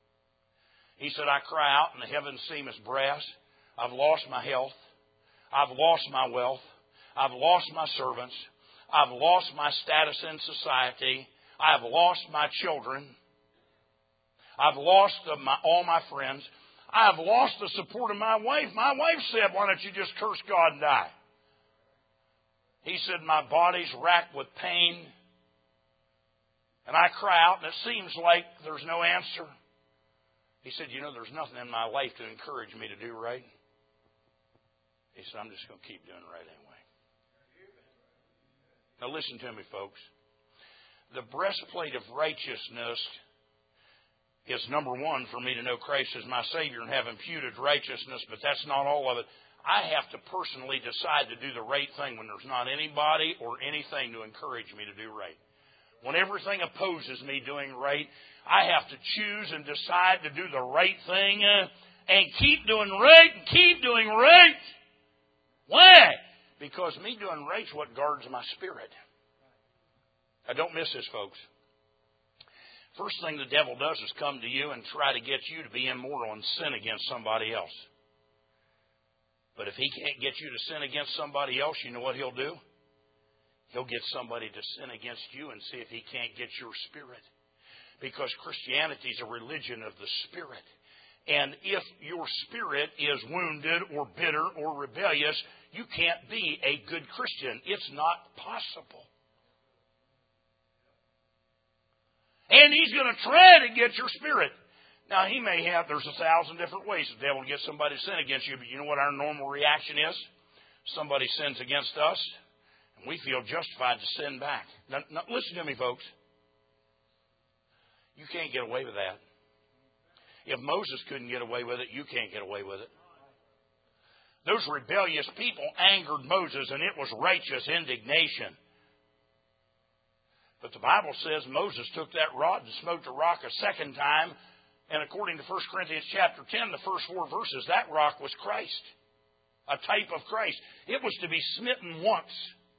He said, I cry out and the heavens seem as brass. I've lost my health. I've lost my wealth. I've lost my servants. I've lost my status in society. I've lost my children. I've lost all my friends. I've lost the support of my wife. My wife said, why don't you just curse God and die? He said, my body's racked with pain. And I cry out, and it seems like there's no answer. He said, there's nothing in my life to encourage me to do right. He said, I'm just going to keep doing right anyway. Now listen to me, folks. The breastplate of righteousness is number one for me to know Christ as my Savior and have imputed righteousness, but that's not all of it. I have to personally decide to do the right thing when there's not anybody or anything to encourage me to do right. When everything opposes me doing right, I have to choose and decide to do the right thing and keep doing right and keep doing right. Why? Because me doing right's what guards my spirit. Now, don't miss this, folks. First thing the devil does is come to you and try to get you to be immoral and sin against somebody else. But if he can't get you to sin against somebody else, you know what he'll do? He'll get somebody to sin against you and see if he can't get your spirit. Because Christianity is a religion of the spirit. And if your spirit is wounded or bitter or rebellious, you can't be a good Christian. It's not possible. And he's going to try to get your spirit. Now, there's 1,000 different ways the devil will get somebody to sin against you, but you know what our normal reaction is? Somebody sins against us, and we feel justified to sin back. Now, listen to me, folks. You can't get away with that. If Moses couldn't get away with it, you can't get away with it. Those rebellious people angered Moses, and it was righteous indignation. But the Bible says Moses took that rod and smote the rock a second time. And according to 1 Corinthians chapter 10, the first 4 verses, that rock was Christ. A type of Christ. It was to be smitten once.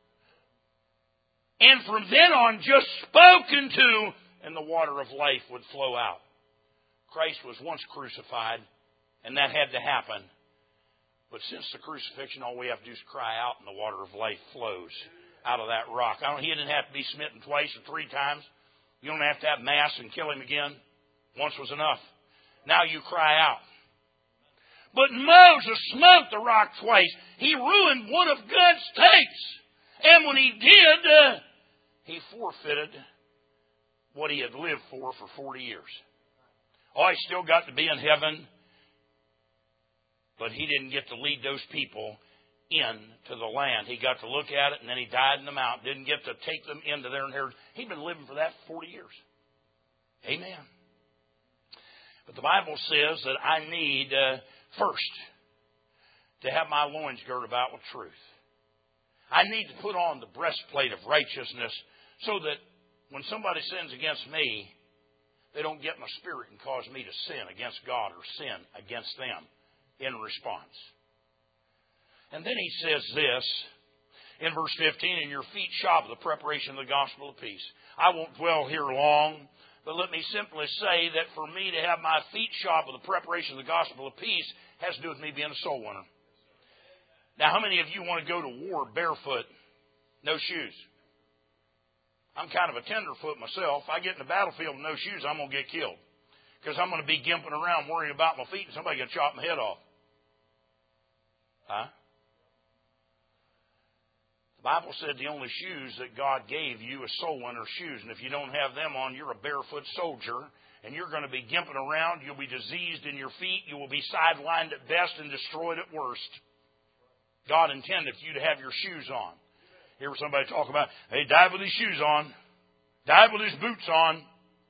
And from then on, just spoken to, and the water of life would flow out. Christ was once crucified, and that had to happen. But since the crucifixion, all we have to do is cry out, and the water of life flows out of that rock. He didn't have to be smitten twice or 3 times. You don't have to have mass and kill him again. Once was enough. Now you cry out. But Moses smote the rock twice. He ruined one of God's tapes. And when he did, he forfeited what he had lived for 40 years. He still got to be in heaven, but he didn't get to lead those people into the land. He got to look at it, and then he died in the mountain. Didn't get to take them into their inheritance. He'd been living for that for 40 years. Amen. But the Bible says that I need, first, to have my loins girt about with truth. I need to put on the breastplate of righteousness so that when somebody sins against me, they don't get my spirit and cause me to sin against God or sin against them in response. And then he says this in verse 15, and your feet shod with the preparation of the gospel of peace. I won't dwell here long, but let me simply say that for me to have my feet shod with the preparation of the gospel of peace has to do with me being a soul winner. Now, how many of you want to go to war barefoot, no shoes? I'm kind of a tenderfoot myself. If I get in the battlefield with no shoes, I'm going to get killed. Because I'm going to be gimping around worrying about my feet and somebody going to chop my head off. Huh? The Bible said the only shoes that God gave you is soul winner shoes. And if you don't have them on, you're a barefoot soldier. And you're going to be gimping around. You'll be diseased in your feet. You will be sidelined at best and destroyed at worst. God intended for you to have your shoes on. Hear somebody talk about, hey, dive with his shoes on. Dive with his boots on.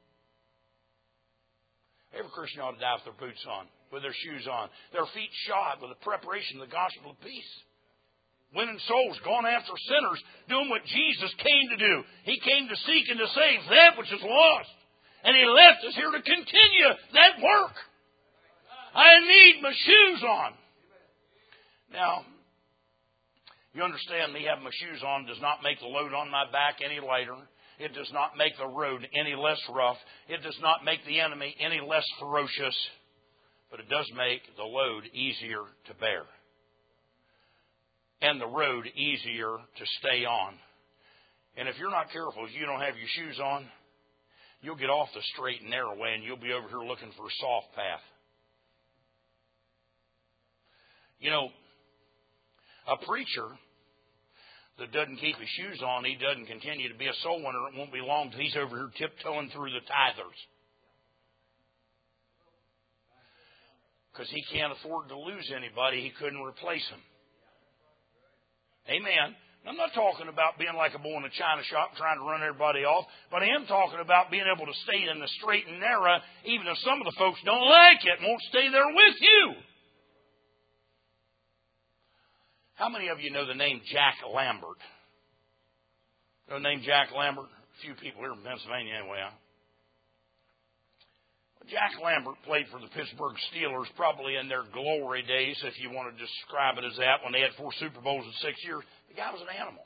Every Christian ought to dive with their boots on, with their shoes on. Their feet shod with the preparation of the gospel of peace. Winning souls, going after sinners, doing what Jesus came to do. He came to seek and to save that which is lost. And he left us here to continue that work. I need my shoes on. Now, you understand me having my shoes on does not make the load on my back any lighter. It does not make the road any less rough. It does not make the enemy any less ferocious. But it does make the load easier to bear. And the road easier to stay on. And if you're not careful, if you don't have your shoes on, you'll get off the straight and narrow way and you'll be over here looking for a soft path. You know, a preacher that doesn't keep his shoes on, he doesn't continue to be a soul winner. It won't be long till he's over here tiptoeing through the tithers. Because he can't afford to lose anybody he couldn't replace him. Amen. I'm not talking about being like a bull in a china shop trying to run everybody off, but I am talking about being able to stay in the straight and narrow, even if some of the folks don't like it and won't stay there with you. How many of you know the name Jack Lambert? Know the name Jack Lambert? A few people here in Pennsylvania anyway, huh? Jack Lambert played for the Pittsburgh Steelers probably in their glory days, if you want to describe it as that, when they had 4 Super Bowls in 6 years. The guy was an animal.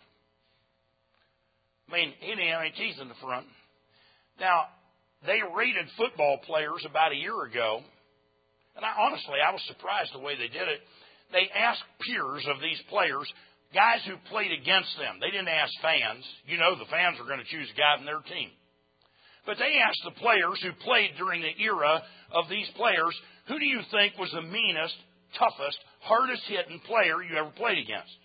I mean, he didn't have any teeth in the front. Now, they rated football players about a year ago, and honestly, I was surprised the way they did it. They asked peers of these players, guys who played against them. They didn't ask fans. You know the fans are going to choose a guy from their team. But they asked the players who played during the era of these players, who do you think was the meanest, toughest, hardest-hitting player you ever played against?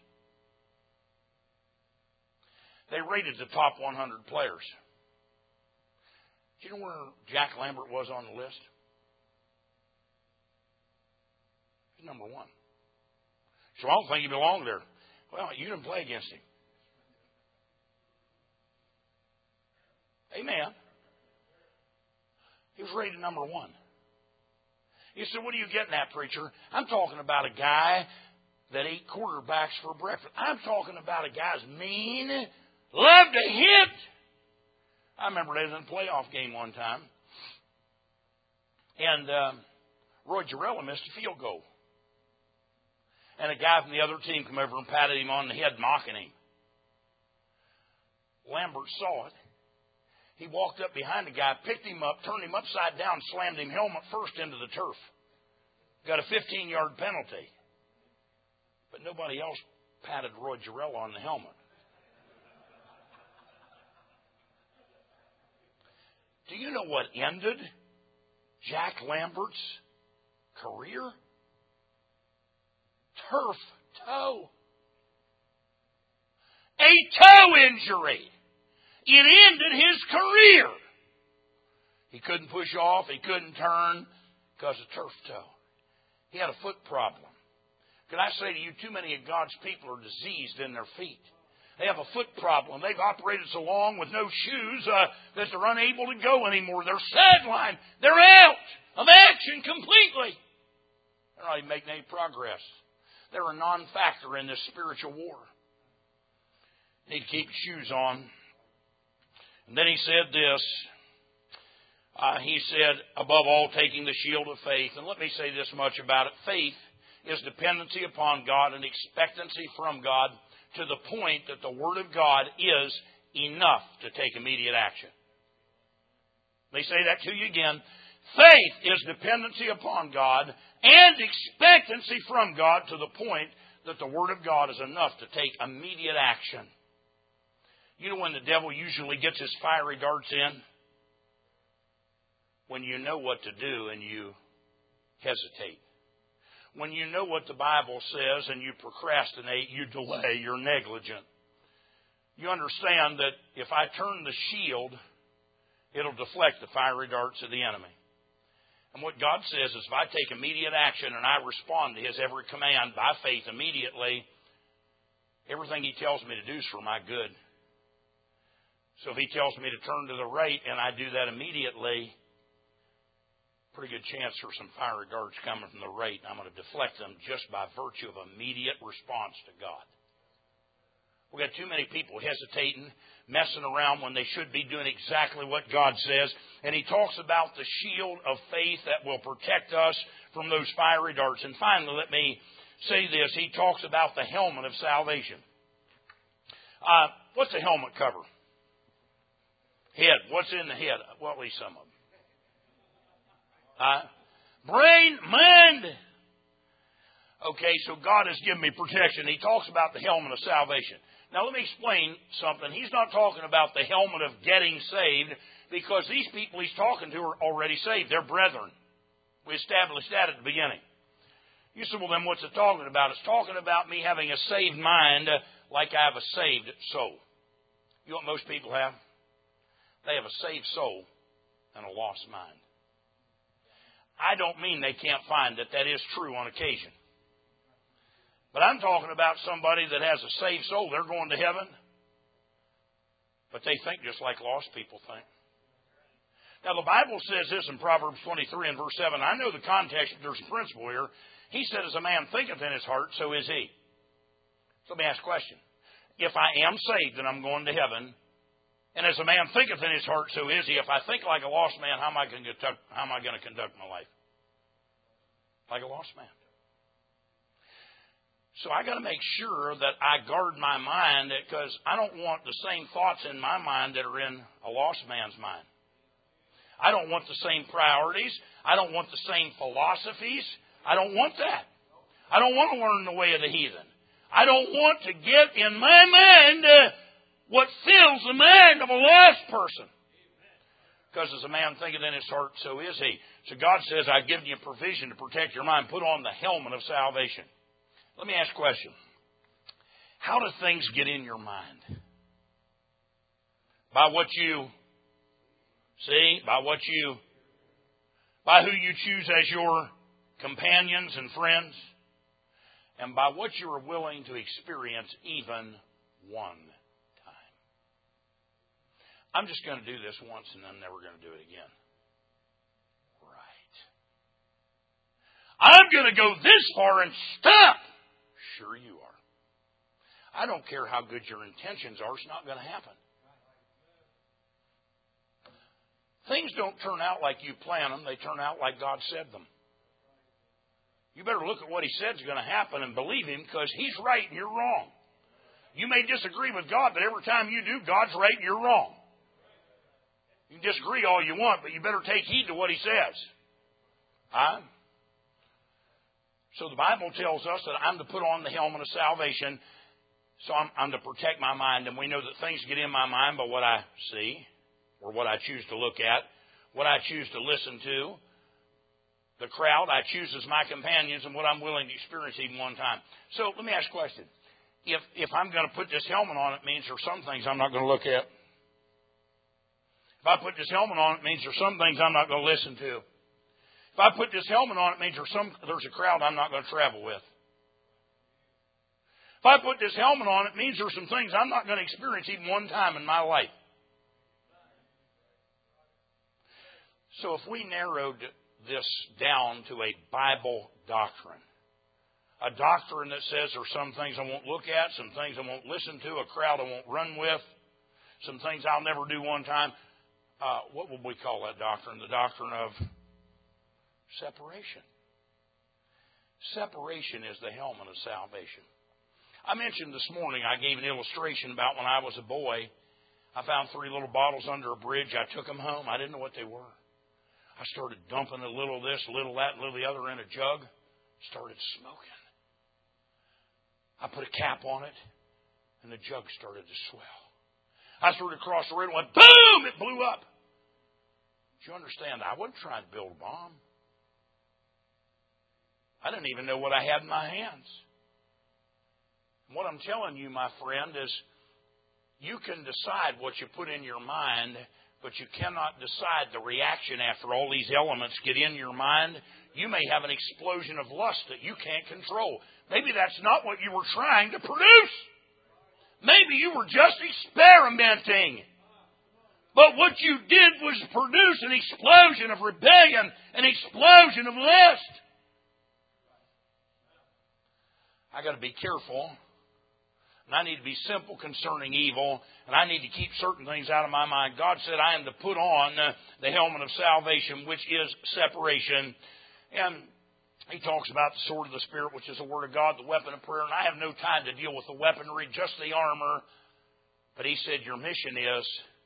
They rated the top 100 players. Do you know where Jack Lambert was on the list? He's number one. So I don't think he belonged there. Well, you didn't play against him. Amen. He was rated number one. You said, what are you getting at, preacher? I'm talking about a guy that ate quarterbacks for breakfast. I'm talking about a guy's mean, loved to hit. I remember they was in a playoff game one time. And Roy Jarrella missed a field goal. And a guy from the other team came over and patted him on the head, mocking him. Lambert saw it. He walked up behind the guy, picked him up, turned him upside down, slammed him helmet first into the turf. Got a 15-yard penalty. But nobody else patted Roy Jarrella on the helmet. Do you know what ended Jack Lambert's career? Turf toe. A toe injury. It ended his career. He couldn't push off. He couldn't turn because of turf toe. He had a foot problem. Could I say to you, too many of God's people are diseased in their feet. They have a foot problem. They've operated so long with no shoes that they're unable to go anymore. They're sidelined. They're out of action completely. They're not even making any progress. They're a non-factor in this spiritual war. Need to keep your shoes on. And then he said this. He said, above all, taking the shield of faith. And let me say this much about it. Faith is dependency upon God and expectancy from God to the point that the Word of God is enough to take immediate action. Let me say that to you again. Faith is dependency upon God and expectancy from God to the point that the Word of God is enough to take immediate action. You know when the devil usually gets his fiery darts in? When you know what to do and you hesitate. When you know what the Bible says and you procrastinate, you delay, you're negligent. You understand that if I turn the shield, it'll deflect the fiery darts of the enemy. And what God says is if I take immediate action and I respond to His every command by faith immediately, everything He tells me to do is for my good. So if He tells me to turn to the right and I do that immediately, pretty good chance for some fiery darts coming from the right, and I'm going to deflect them just by virtue of immediate response to God. We've got too many people hesitating, messing around when they should be doing exactly what God says. And he talks about the shield of faith that will protect us from those fiery darts. And finally, let me say this. He talks about the helmet of salvation. What's the helmet cover? Head. What's in the head? Well, at least some of them. Brain, mind. Okay, so God has given me protection. He talks about the helmet of salvation. Now, let me explain something. He's not talking about the helmet of getting saved because these people he's talking to are already saved. They're brethren. We established that at the beginning. You said, well, then what's it talking about? It's talking about me having a saved mind like I have a saved soul. You know what most people have? They have a saved soul and a lost mind. I don't mean they can't find that. That is true on occasion. But I'm talking about somebody that has a saved soul. They're going to heaven. But they think just like lost people think. Now, the Bible says this in Proverbs 23 and verse 7. I know the context. There's a principle here. He said, as a man thinketh in his heart, so is he. So let me ask a question. If I am saved and I'm going to heaven, and as a man thinketh in his heart, so is he. If I think like a lost man, how am I going to conduct my life? Like a lost man. So I got to make sure that I guard my mind, because I don't want the same thoughts in my mind that are in a lost man's mind. I don't want the same priorities. I don't want the same philosophies. I don't want that. I don't want to learn the way of the heathen. I don't want to get in my mind what fills the mind of a lost person. Because as a man thinketh in his heart, so is he. So God says, I've given you provision to protect your mind. Put on the helmet of salvation. Let me ask a question. How do things get in your mind? By what you see, by who you choose as your companions and friends, and by what you are willing to experience even one time. I'm just going to do this once and I'm never going to do it again. Right. I'm going to go this far and stop. Sure you are. I don't care how good your intentions are, it's not going to happen. Things don't turn out like you plan them. They turn out like God said them. You better look at what He said is going to happen and believe Him, because He's right and you're wrong. You may disagree with God, but every time you do, God's right and you're wrong. You can disagree all you want, but you better take heed to what He says. So the Bible tells us that I'm to put on the helmet of salvation, so I'm to protect my mind. And we know that things get in my mind by what I see, or what I choose to look at, what I choose to listen to, the crowd I choose as my companions, and what I'm willing to experience even one time. So let me ask a question. If I'm going to put this helmet on, it means there's some things I'm not going to look at. If I put this helmet on, it means there's some things I'm not going to listen to. If I put this helmet on, it means there's a crowd I'm not going to travel with. If I put this helmet on, it means there's some things I'm not going to experience even one time in my life. So if we narrowed this down to a Bible doctrine, a doctrine that says there's some things I won't look at, some things I won't listen to, a crowd I won't run with, some things I'll never do one time, what would we call that doctrine? The doctrine of separation. Separation is the helmet of salvation. I mentioned this morning, I gave an illustration about when I was a boy. I found 3 little bottles under a bridge. I took them home. I didn't know what they were. I started dumping a little of this, a little of that, a little of the other in a jug. Started smoking. I put a cap on it, and the jug started to swell. I threw it across the road and went, boom! It blew up. Do you understand? I wasn't trying to build a bomb. I didn't even know what I had in my hands. And what I'm telling you, my friend, is you can decide what you put in your mind, but you cannot decide the reaction after all these elements get in your mind. You may have an explosion of lust that you can't control. Maybe that's not what you were trying to produce. Maybe you were just experimenting. But what you did was produce an explosion of rebellion, an explosion of lust. I got to be careful. And I need to be simple concerning evil, and I need to keep certain things out of my mind. God said I am to put on the helmet of salvation, which is separation. And He talks about the sword of the Spirit, which is the Word of God, the weapon of prayer. And I have no time to deal with the weaponry, just the armor. But He said your mission is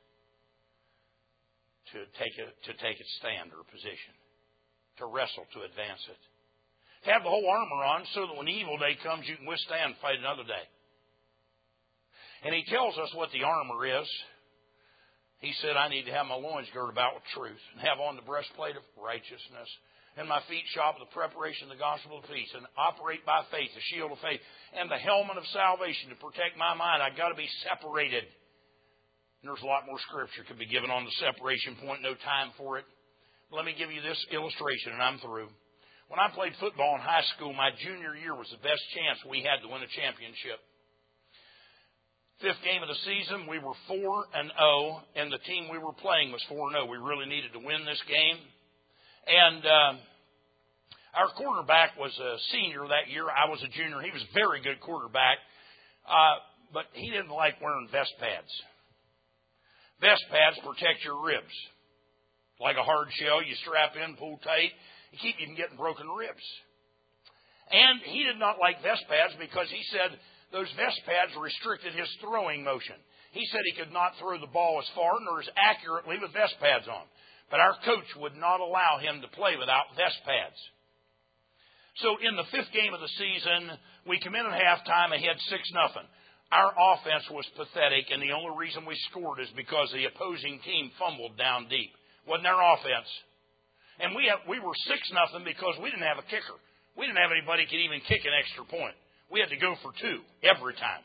to take its stand or position, to wrestle, to advance it. To have the whole armor on so that when the evil day comes, you can withstand and fight another day. And He tells us what the armor is. He said, I need to have my loins girded about with truth, and have on the breastplate of righteousness, and my feet shod with the preparation of the gospel of peace, and operate by faith, the shield of faith, and the helmet of salvation to protect my mind. I've got to be separated. And there's a lot more scripture could be given on the separation point. No time for it. But let me give you this illustration, and I'm through. When I played football in high school, my junior year was the best chance we had to win a championship. 5th game of the season, we were 4-0, and the team we were playing was 4-0. We really needed to win this game. And our quarterback was a senior that year. I was a junior. He was a very good quarterback, but he didn't like wearing vest pads. Vest pads protect your ribs. Like a hard shell, you strap in, pull tight, you keep you from getting broken ribs. And he did not like vest pads because he said those vest pads restricted his throwing motion. He said he could not throw the ball as far nor as accurately with vest pads on. But our coach would not allow him to play without vest pads. So in the 5th game of the season, we come in at halftime ahead 6-0. Our offense was pathetic, and the only reason we scored is because the opposing team fumbled down deep. Wasn't our offense. And we were 6-0 because we didn't have a kicker. We didn't have anybody who could even kick an extra point. We had to go for 2 every time.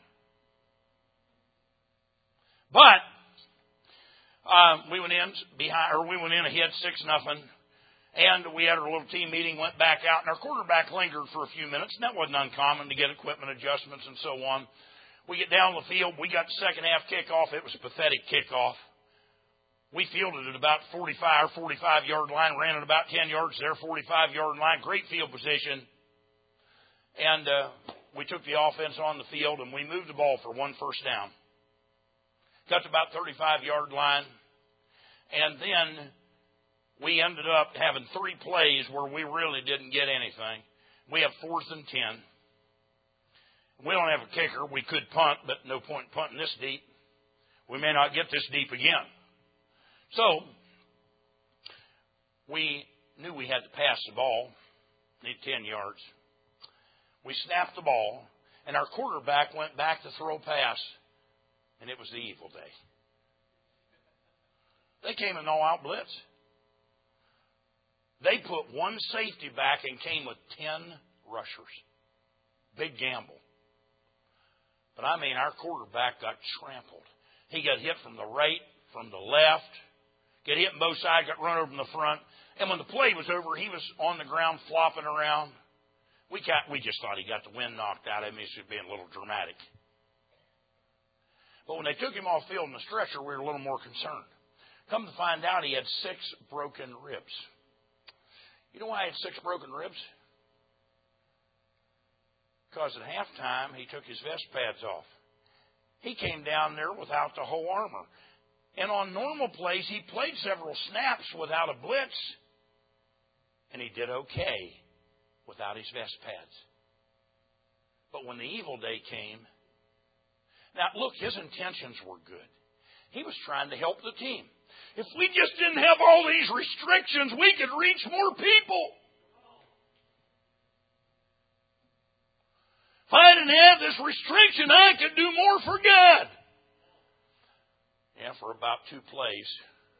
But we went in ahead 6-0, and we had our little team meeting, went back out, and our quarterback lingered for a few minutes, and that wasn't uncommon to get equipment adjustments and so on. We get down the field. We got the second half kickoff. It was a pathetic kickoff. We fielded at about 45-yard line, ran at about 10 yards there, 45-yard line, great field position. And we took the offense on the field, and we moved the ball for 1 first down. Got to about 35-yard line, and then we ended up having 3 plays where we really didn't get anything. We have 4th and 10. We don't have a kicker. We could punt, but no point in punting this deep. We may not get this deep again. So we knew we had to pass the ball, need 10 yards. We snapped the ball, and our quarterback went back to throw a pass, and it was the evil day. They came in all-out blitz. They put 1 safety back and came with 10 rushers. Big gamble. But I mean, our quarterback got trampled. He got hit from the right, from the left, got hit on both sides, got run over in the front. And when the play was over, he was on the ground flopping around. We just thought he got the wind knocked out of him. He was being a little dramatic. But when they took him off field in the stretcher, we were a little more concerned. Come to find out, he had 6 broken ribs. You know why he had 6 broken ribs? Because at halftime, he took his vest pads off. He came down there without the whole armor. And on normal plays, he played several snaps without a blitz. And he did okay without his vest pads. But when the evil day came, now look, his intentions were good. He was trying to help the team. If we just didn't have all these restrictions, we could reach more people. If I didn't have this restriction, I could do more for God. Yeah, for about 2 plays.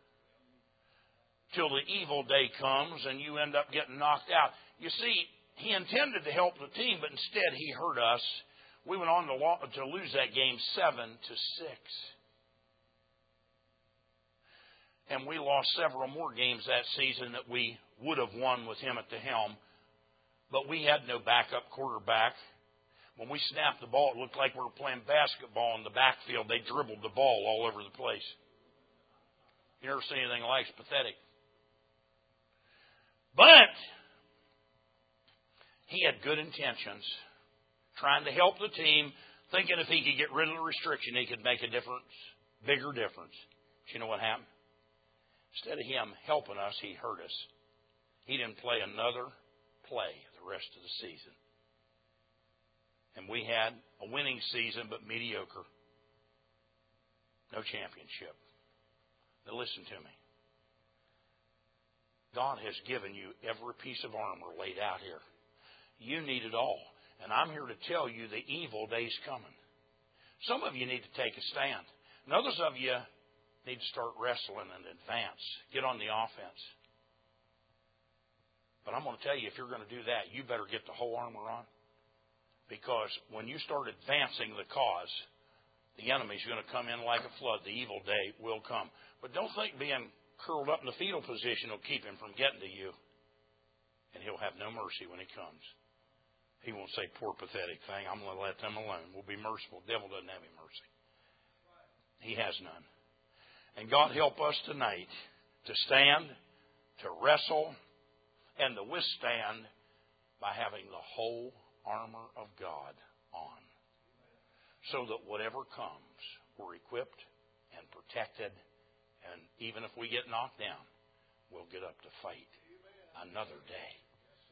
Till the evil day comes and you end up getting knocked out. You see, he intended to help the team, but instead he hurt us. We went on to lose that game 7-6. And we lost several more games that season that we would have won with him at the helm. But we had no backup quarterback. When we snapped the ball, it looked like we were playing basketball in the backfield. They dribbled the ball all over the place. You never see anything like it. It's pathetic. But he had good intentions, trying to help the team, thinking if he could get rid of the restriction, he could make a difference, bigger difference. But you know what happened? Instead of him helping us, he hurt us. He didn't play another play the rest of the season. And we had a winning season, but mediocre. No championship. Now listen to me. God has given you every piece of armor laid out here. You need it all. And I'm here to tell you the evil day's coming. Some of you need to take a stand. And others of you need to start wrestling and advance. Get on the offense. But I'm going to tell you, if you're going to do that, you better get the whole armor on. Because when you start advancing the cause, the enemy's going to come in like a flood. The evil day will come. But don't think being curled up in the fetal position will keep him from getting to you. And he'll have no mercy when he comes. He won't say, poor pathetic thing, I'm going to let them alone. We'll be merciful. The devil doesn't have any mercy. He has none. And God help us tonight to stand, to wrestle, and to withstand by having the whole armor of God on. So that whatever comes, we're equipped and protected. And even if we get knocked down, we'll get up to fight another day.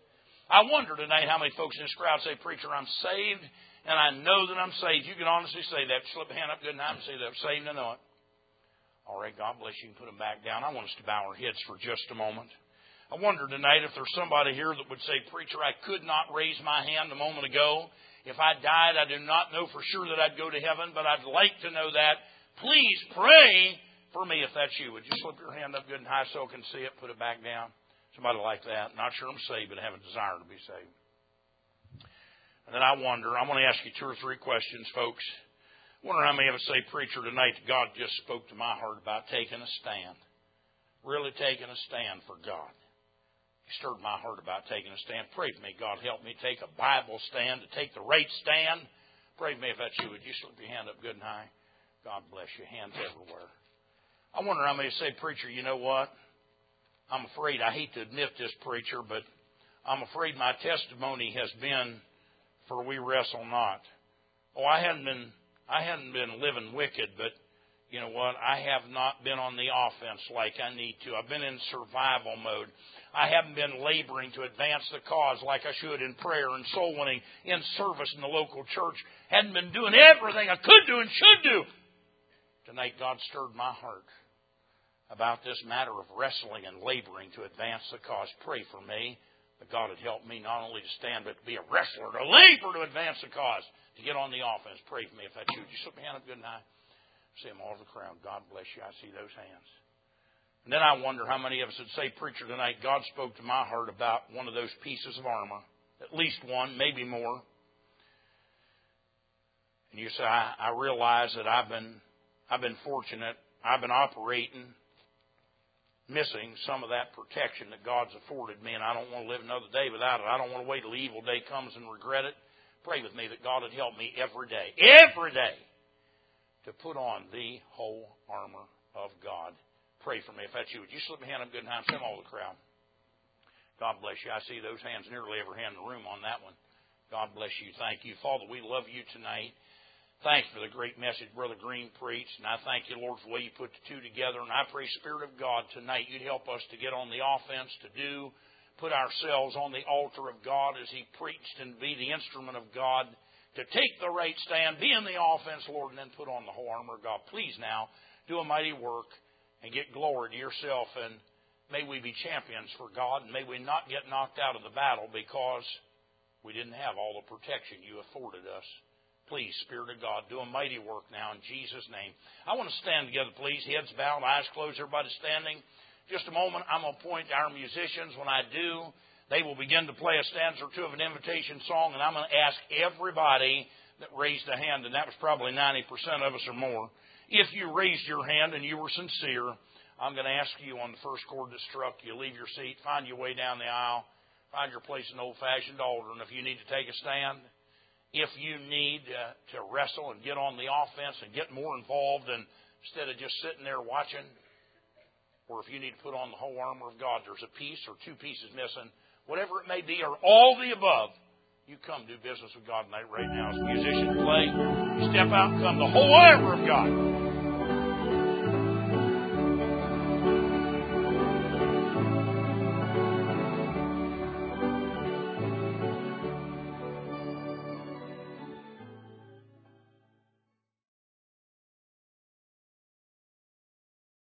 I wonder tonight how many folks in this crowd say, "Preacher, I'm saved, and I know that I'm saved." You can honestly say that. Slip a hand up good and and say that I'm saved and I know it. All right, God bless you. You can put them back down. I want us to bow our heads for just a moment. I wonder tonight if there's somebody here that would say, "Preacher, I could not raise my hand a moment ago. If I died, I do not know for sure that I'd go to heaven, but I'd like to know that. Please pray for me if that's you." Would you slip your hand up good and high so I can see it? Put it back down. Somebody like that. Not sure I'm saved, but I have a desire to be saved. And then I want to ask you 2 or 3 questions, folks. I wonder how many of us say, "Preacher, tonight God just spoke to my heart about taking a stand. Really taking a stand for God. He stirred my heart about taking a stand. Pray for me. God, help me take a Bible stand, to take the right stand. Pray for me if that's you. Would you slip your hand up good and high? God bless you. Hands everywhere. I wonder how many say, "Preacher, you know what? I'm afraid, I hate to admit this, preacher, but I'm afraid my testimony has been for we wrestle not." Oh, I hadn't been living wicked, but you know what? I have not been on the offense like I need to. I've been in survival mode. I haven't been laboring to advance the cause like I should in prayer and soul winning, in service in the local church. Hadn't been doing everything I could do and should do. Tonight, God stirred my heart about this matter of wrestling and laboring to advance the cause. Pray for me that God would help me not only to stand, but to be a wrestler, to labor to advance the cause, to get on the offense. Pray for me if that's you. Would you slip your hand up good and high? See them all over the crowd. God bless you. I see those hands. And then I wonder how many of us would say, "Preacher, tonight God spoke to my heart about one of those pieces of armor." At least one, maybe more. And you say, I realize that I've been fortunate. I've been operating, missing some of that protection that God's afforded me, and I don't want to live another day without it. I don't want to wait till the evil day comes and regret it. Pray with me that God would help me every day, to put on the whole armor of God. Pray for me if that's you. Would you slip your hand up good and high? Send all the crowd. God bless you. I see those hands, nearly every hand in the room on that one. God bless you. Thank you. Father, we love you tonight. Thanks for the great message Brother Green preached. And I thank you, Lord, for the way you put the two together. And I pray, Spirit of God, tonight you'd help us to get on the offense, to put ourselves on the altar of God as he preached, and be the instrument of God, to take the right stand, be in the offense, Lord, and then put on the whole armor of God. Please now do a mighty work and get glory to yourself. And may we be champions for God. And may we not get knocked out of the battle because we didn't have all the protection you afforded us. Please, Spirit of God, do a mighty work now in Jesus' name. I want to stand together, please. Heads bowed, eyes closed, everybody standing. Just a moment, I'm going to point to our musicians. When I do, they will begin to play a stanza or two of an invitation song, and I'm going to ask everybody that raised a hand, and that was probably 90% of us or more. If you raised your hand and you were sincere, I'm going to ask you on the first chord that struck you, leave your seat, find your way down the aisle, find your place in an old-fashioned altar, and if you need to take a stand, if you need to wrestle and get on the offense and get more involved and instead of just sitting there watching, or if you need to put on the whole armor of God, there's a piece or 2 pieces missing, whatever it may be, or all the above, you come do business with God tonight right now. As musicians play, step out and come the whole armor of God.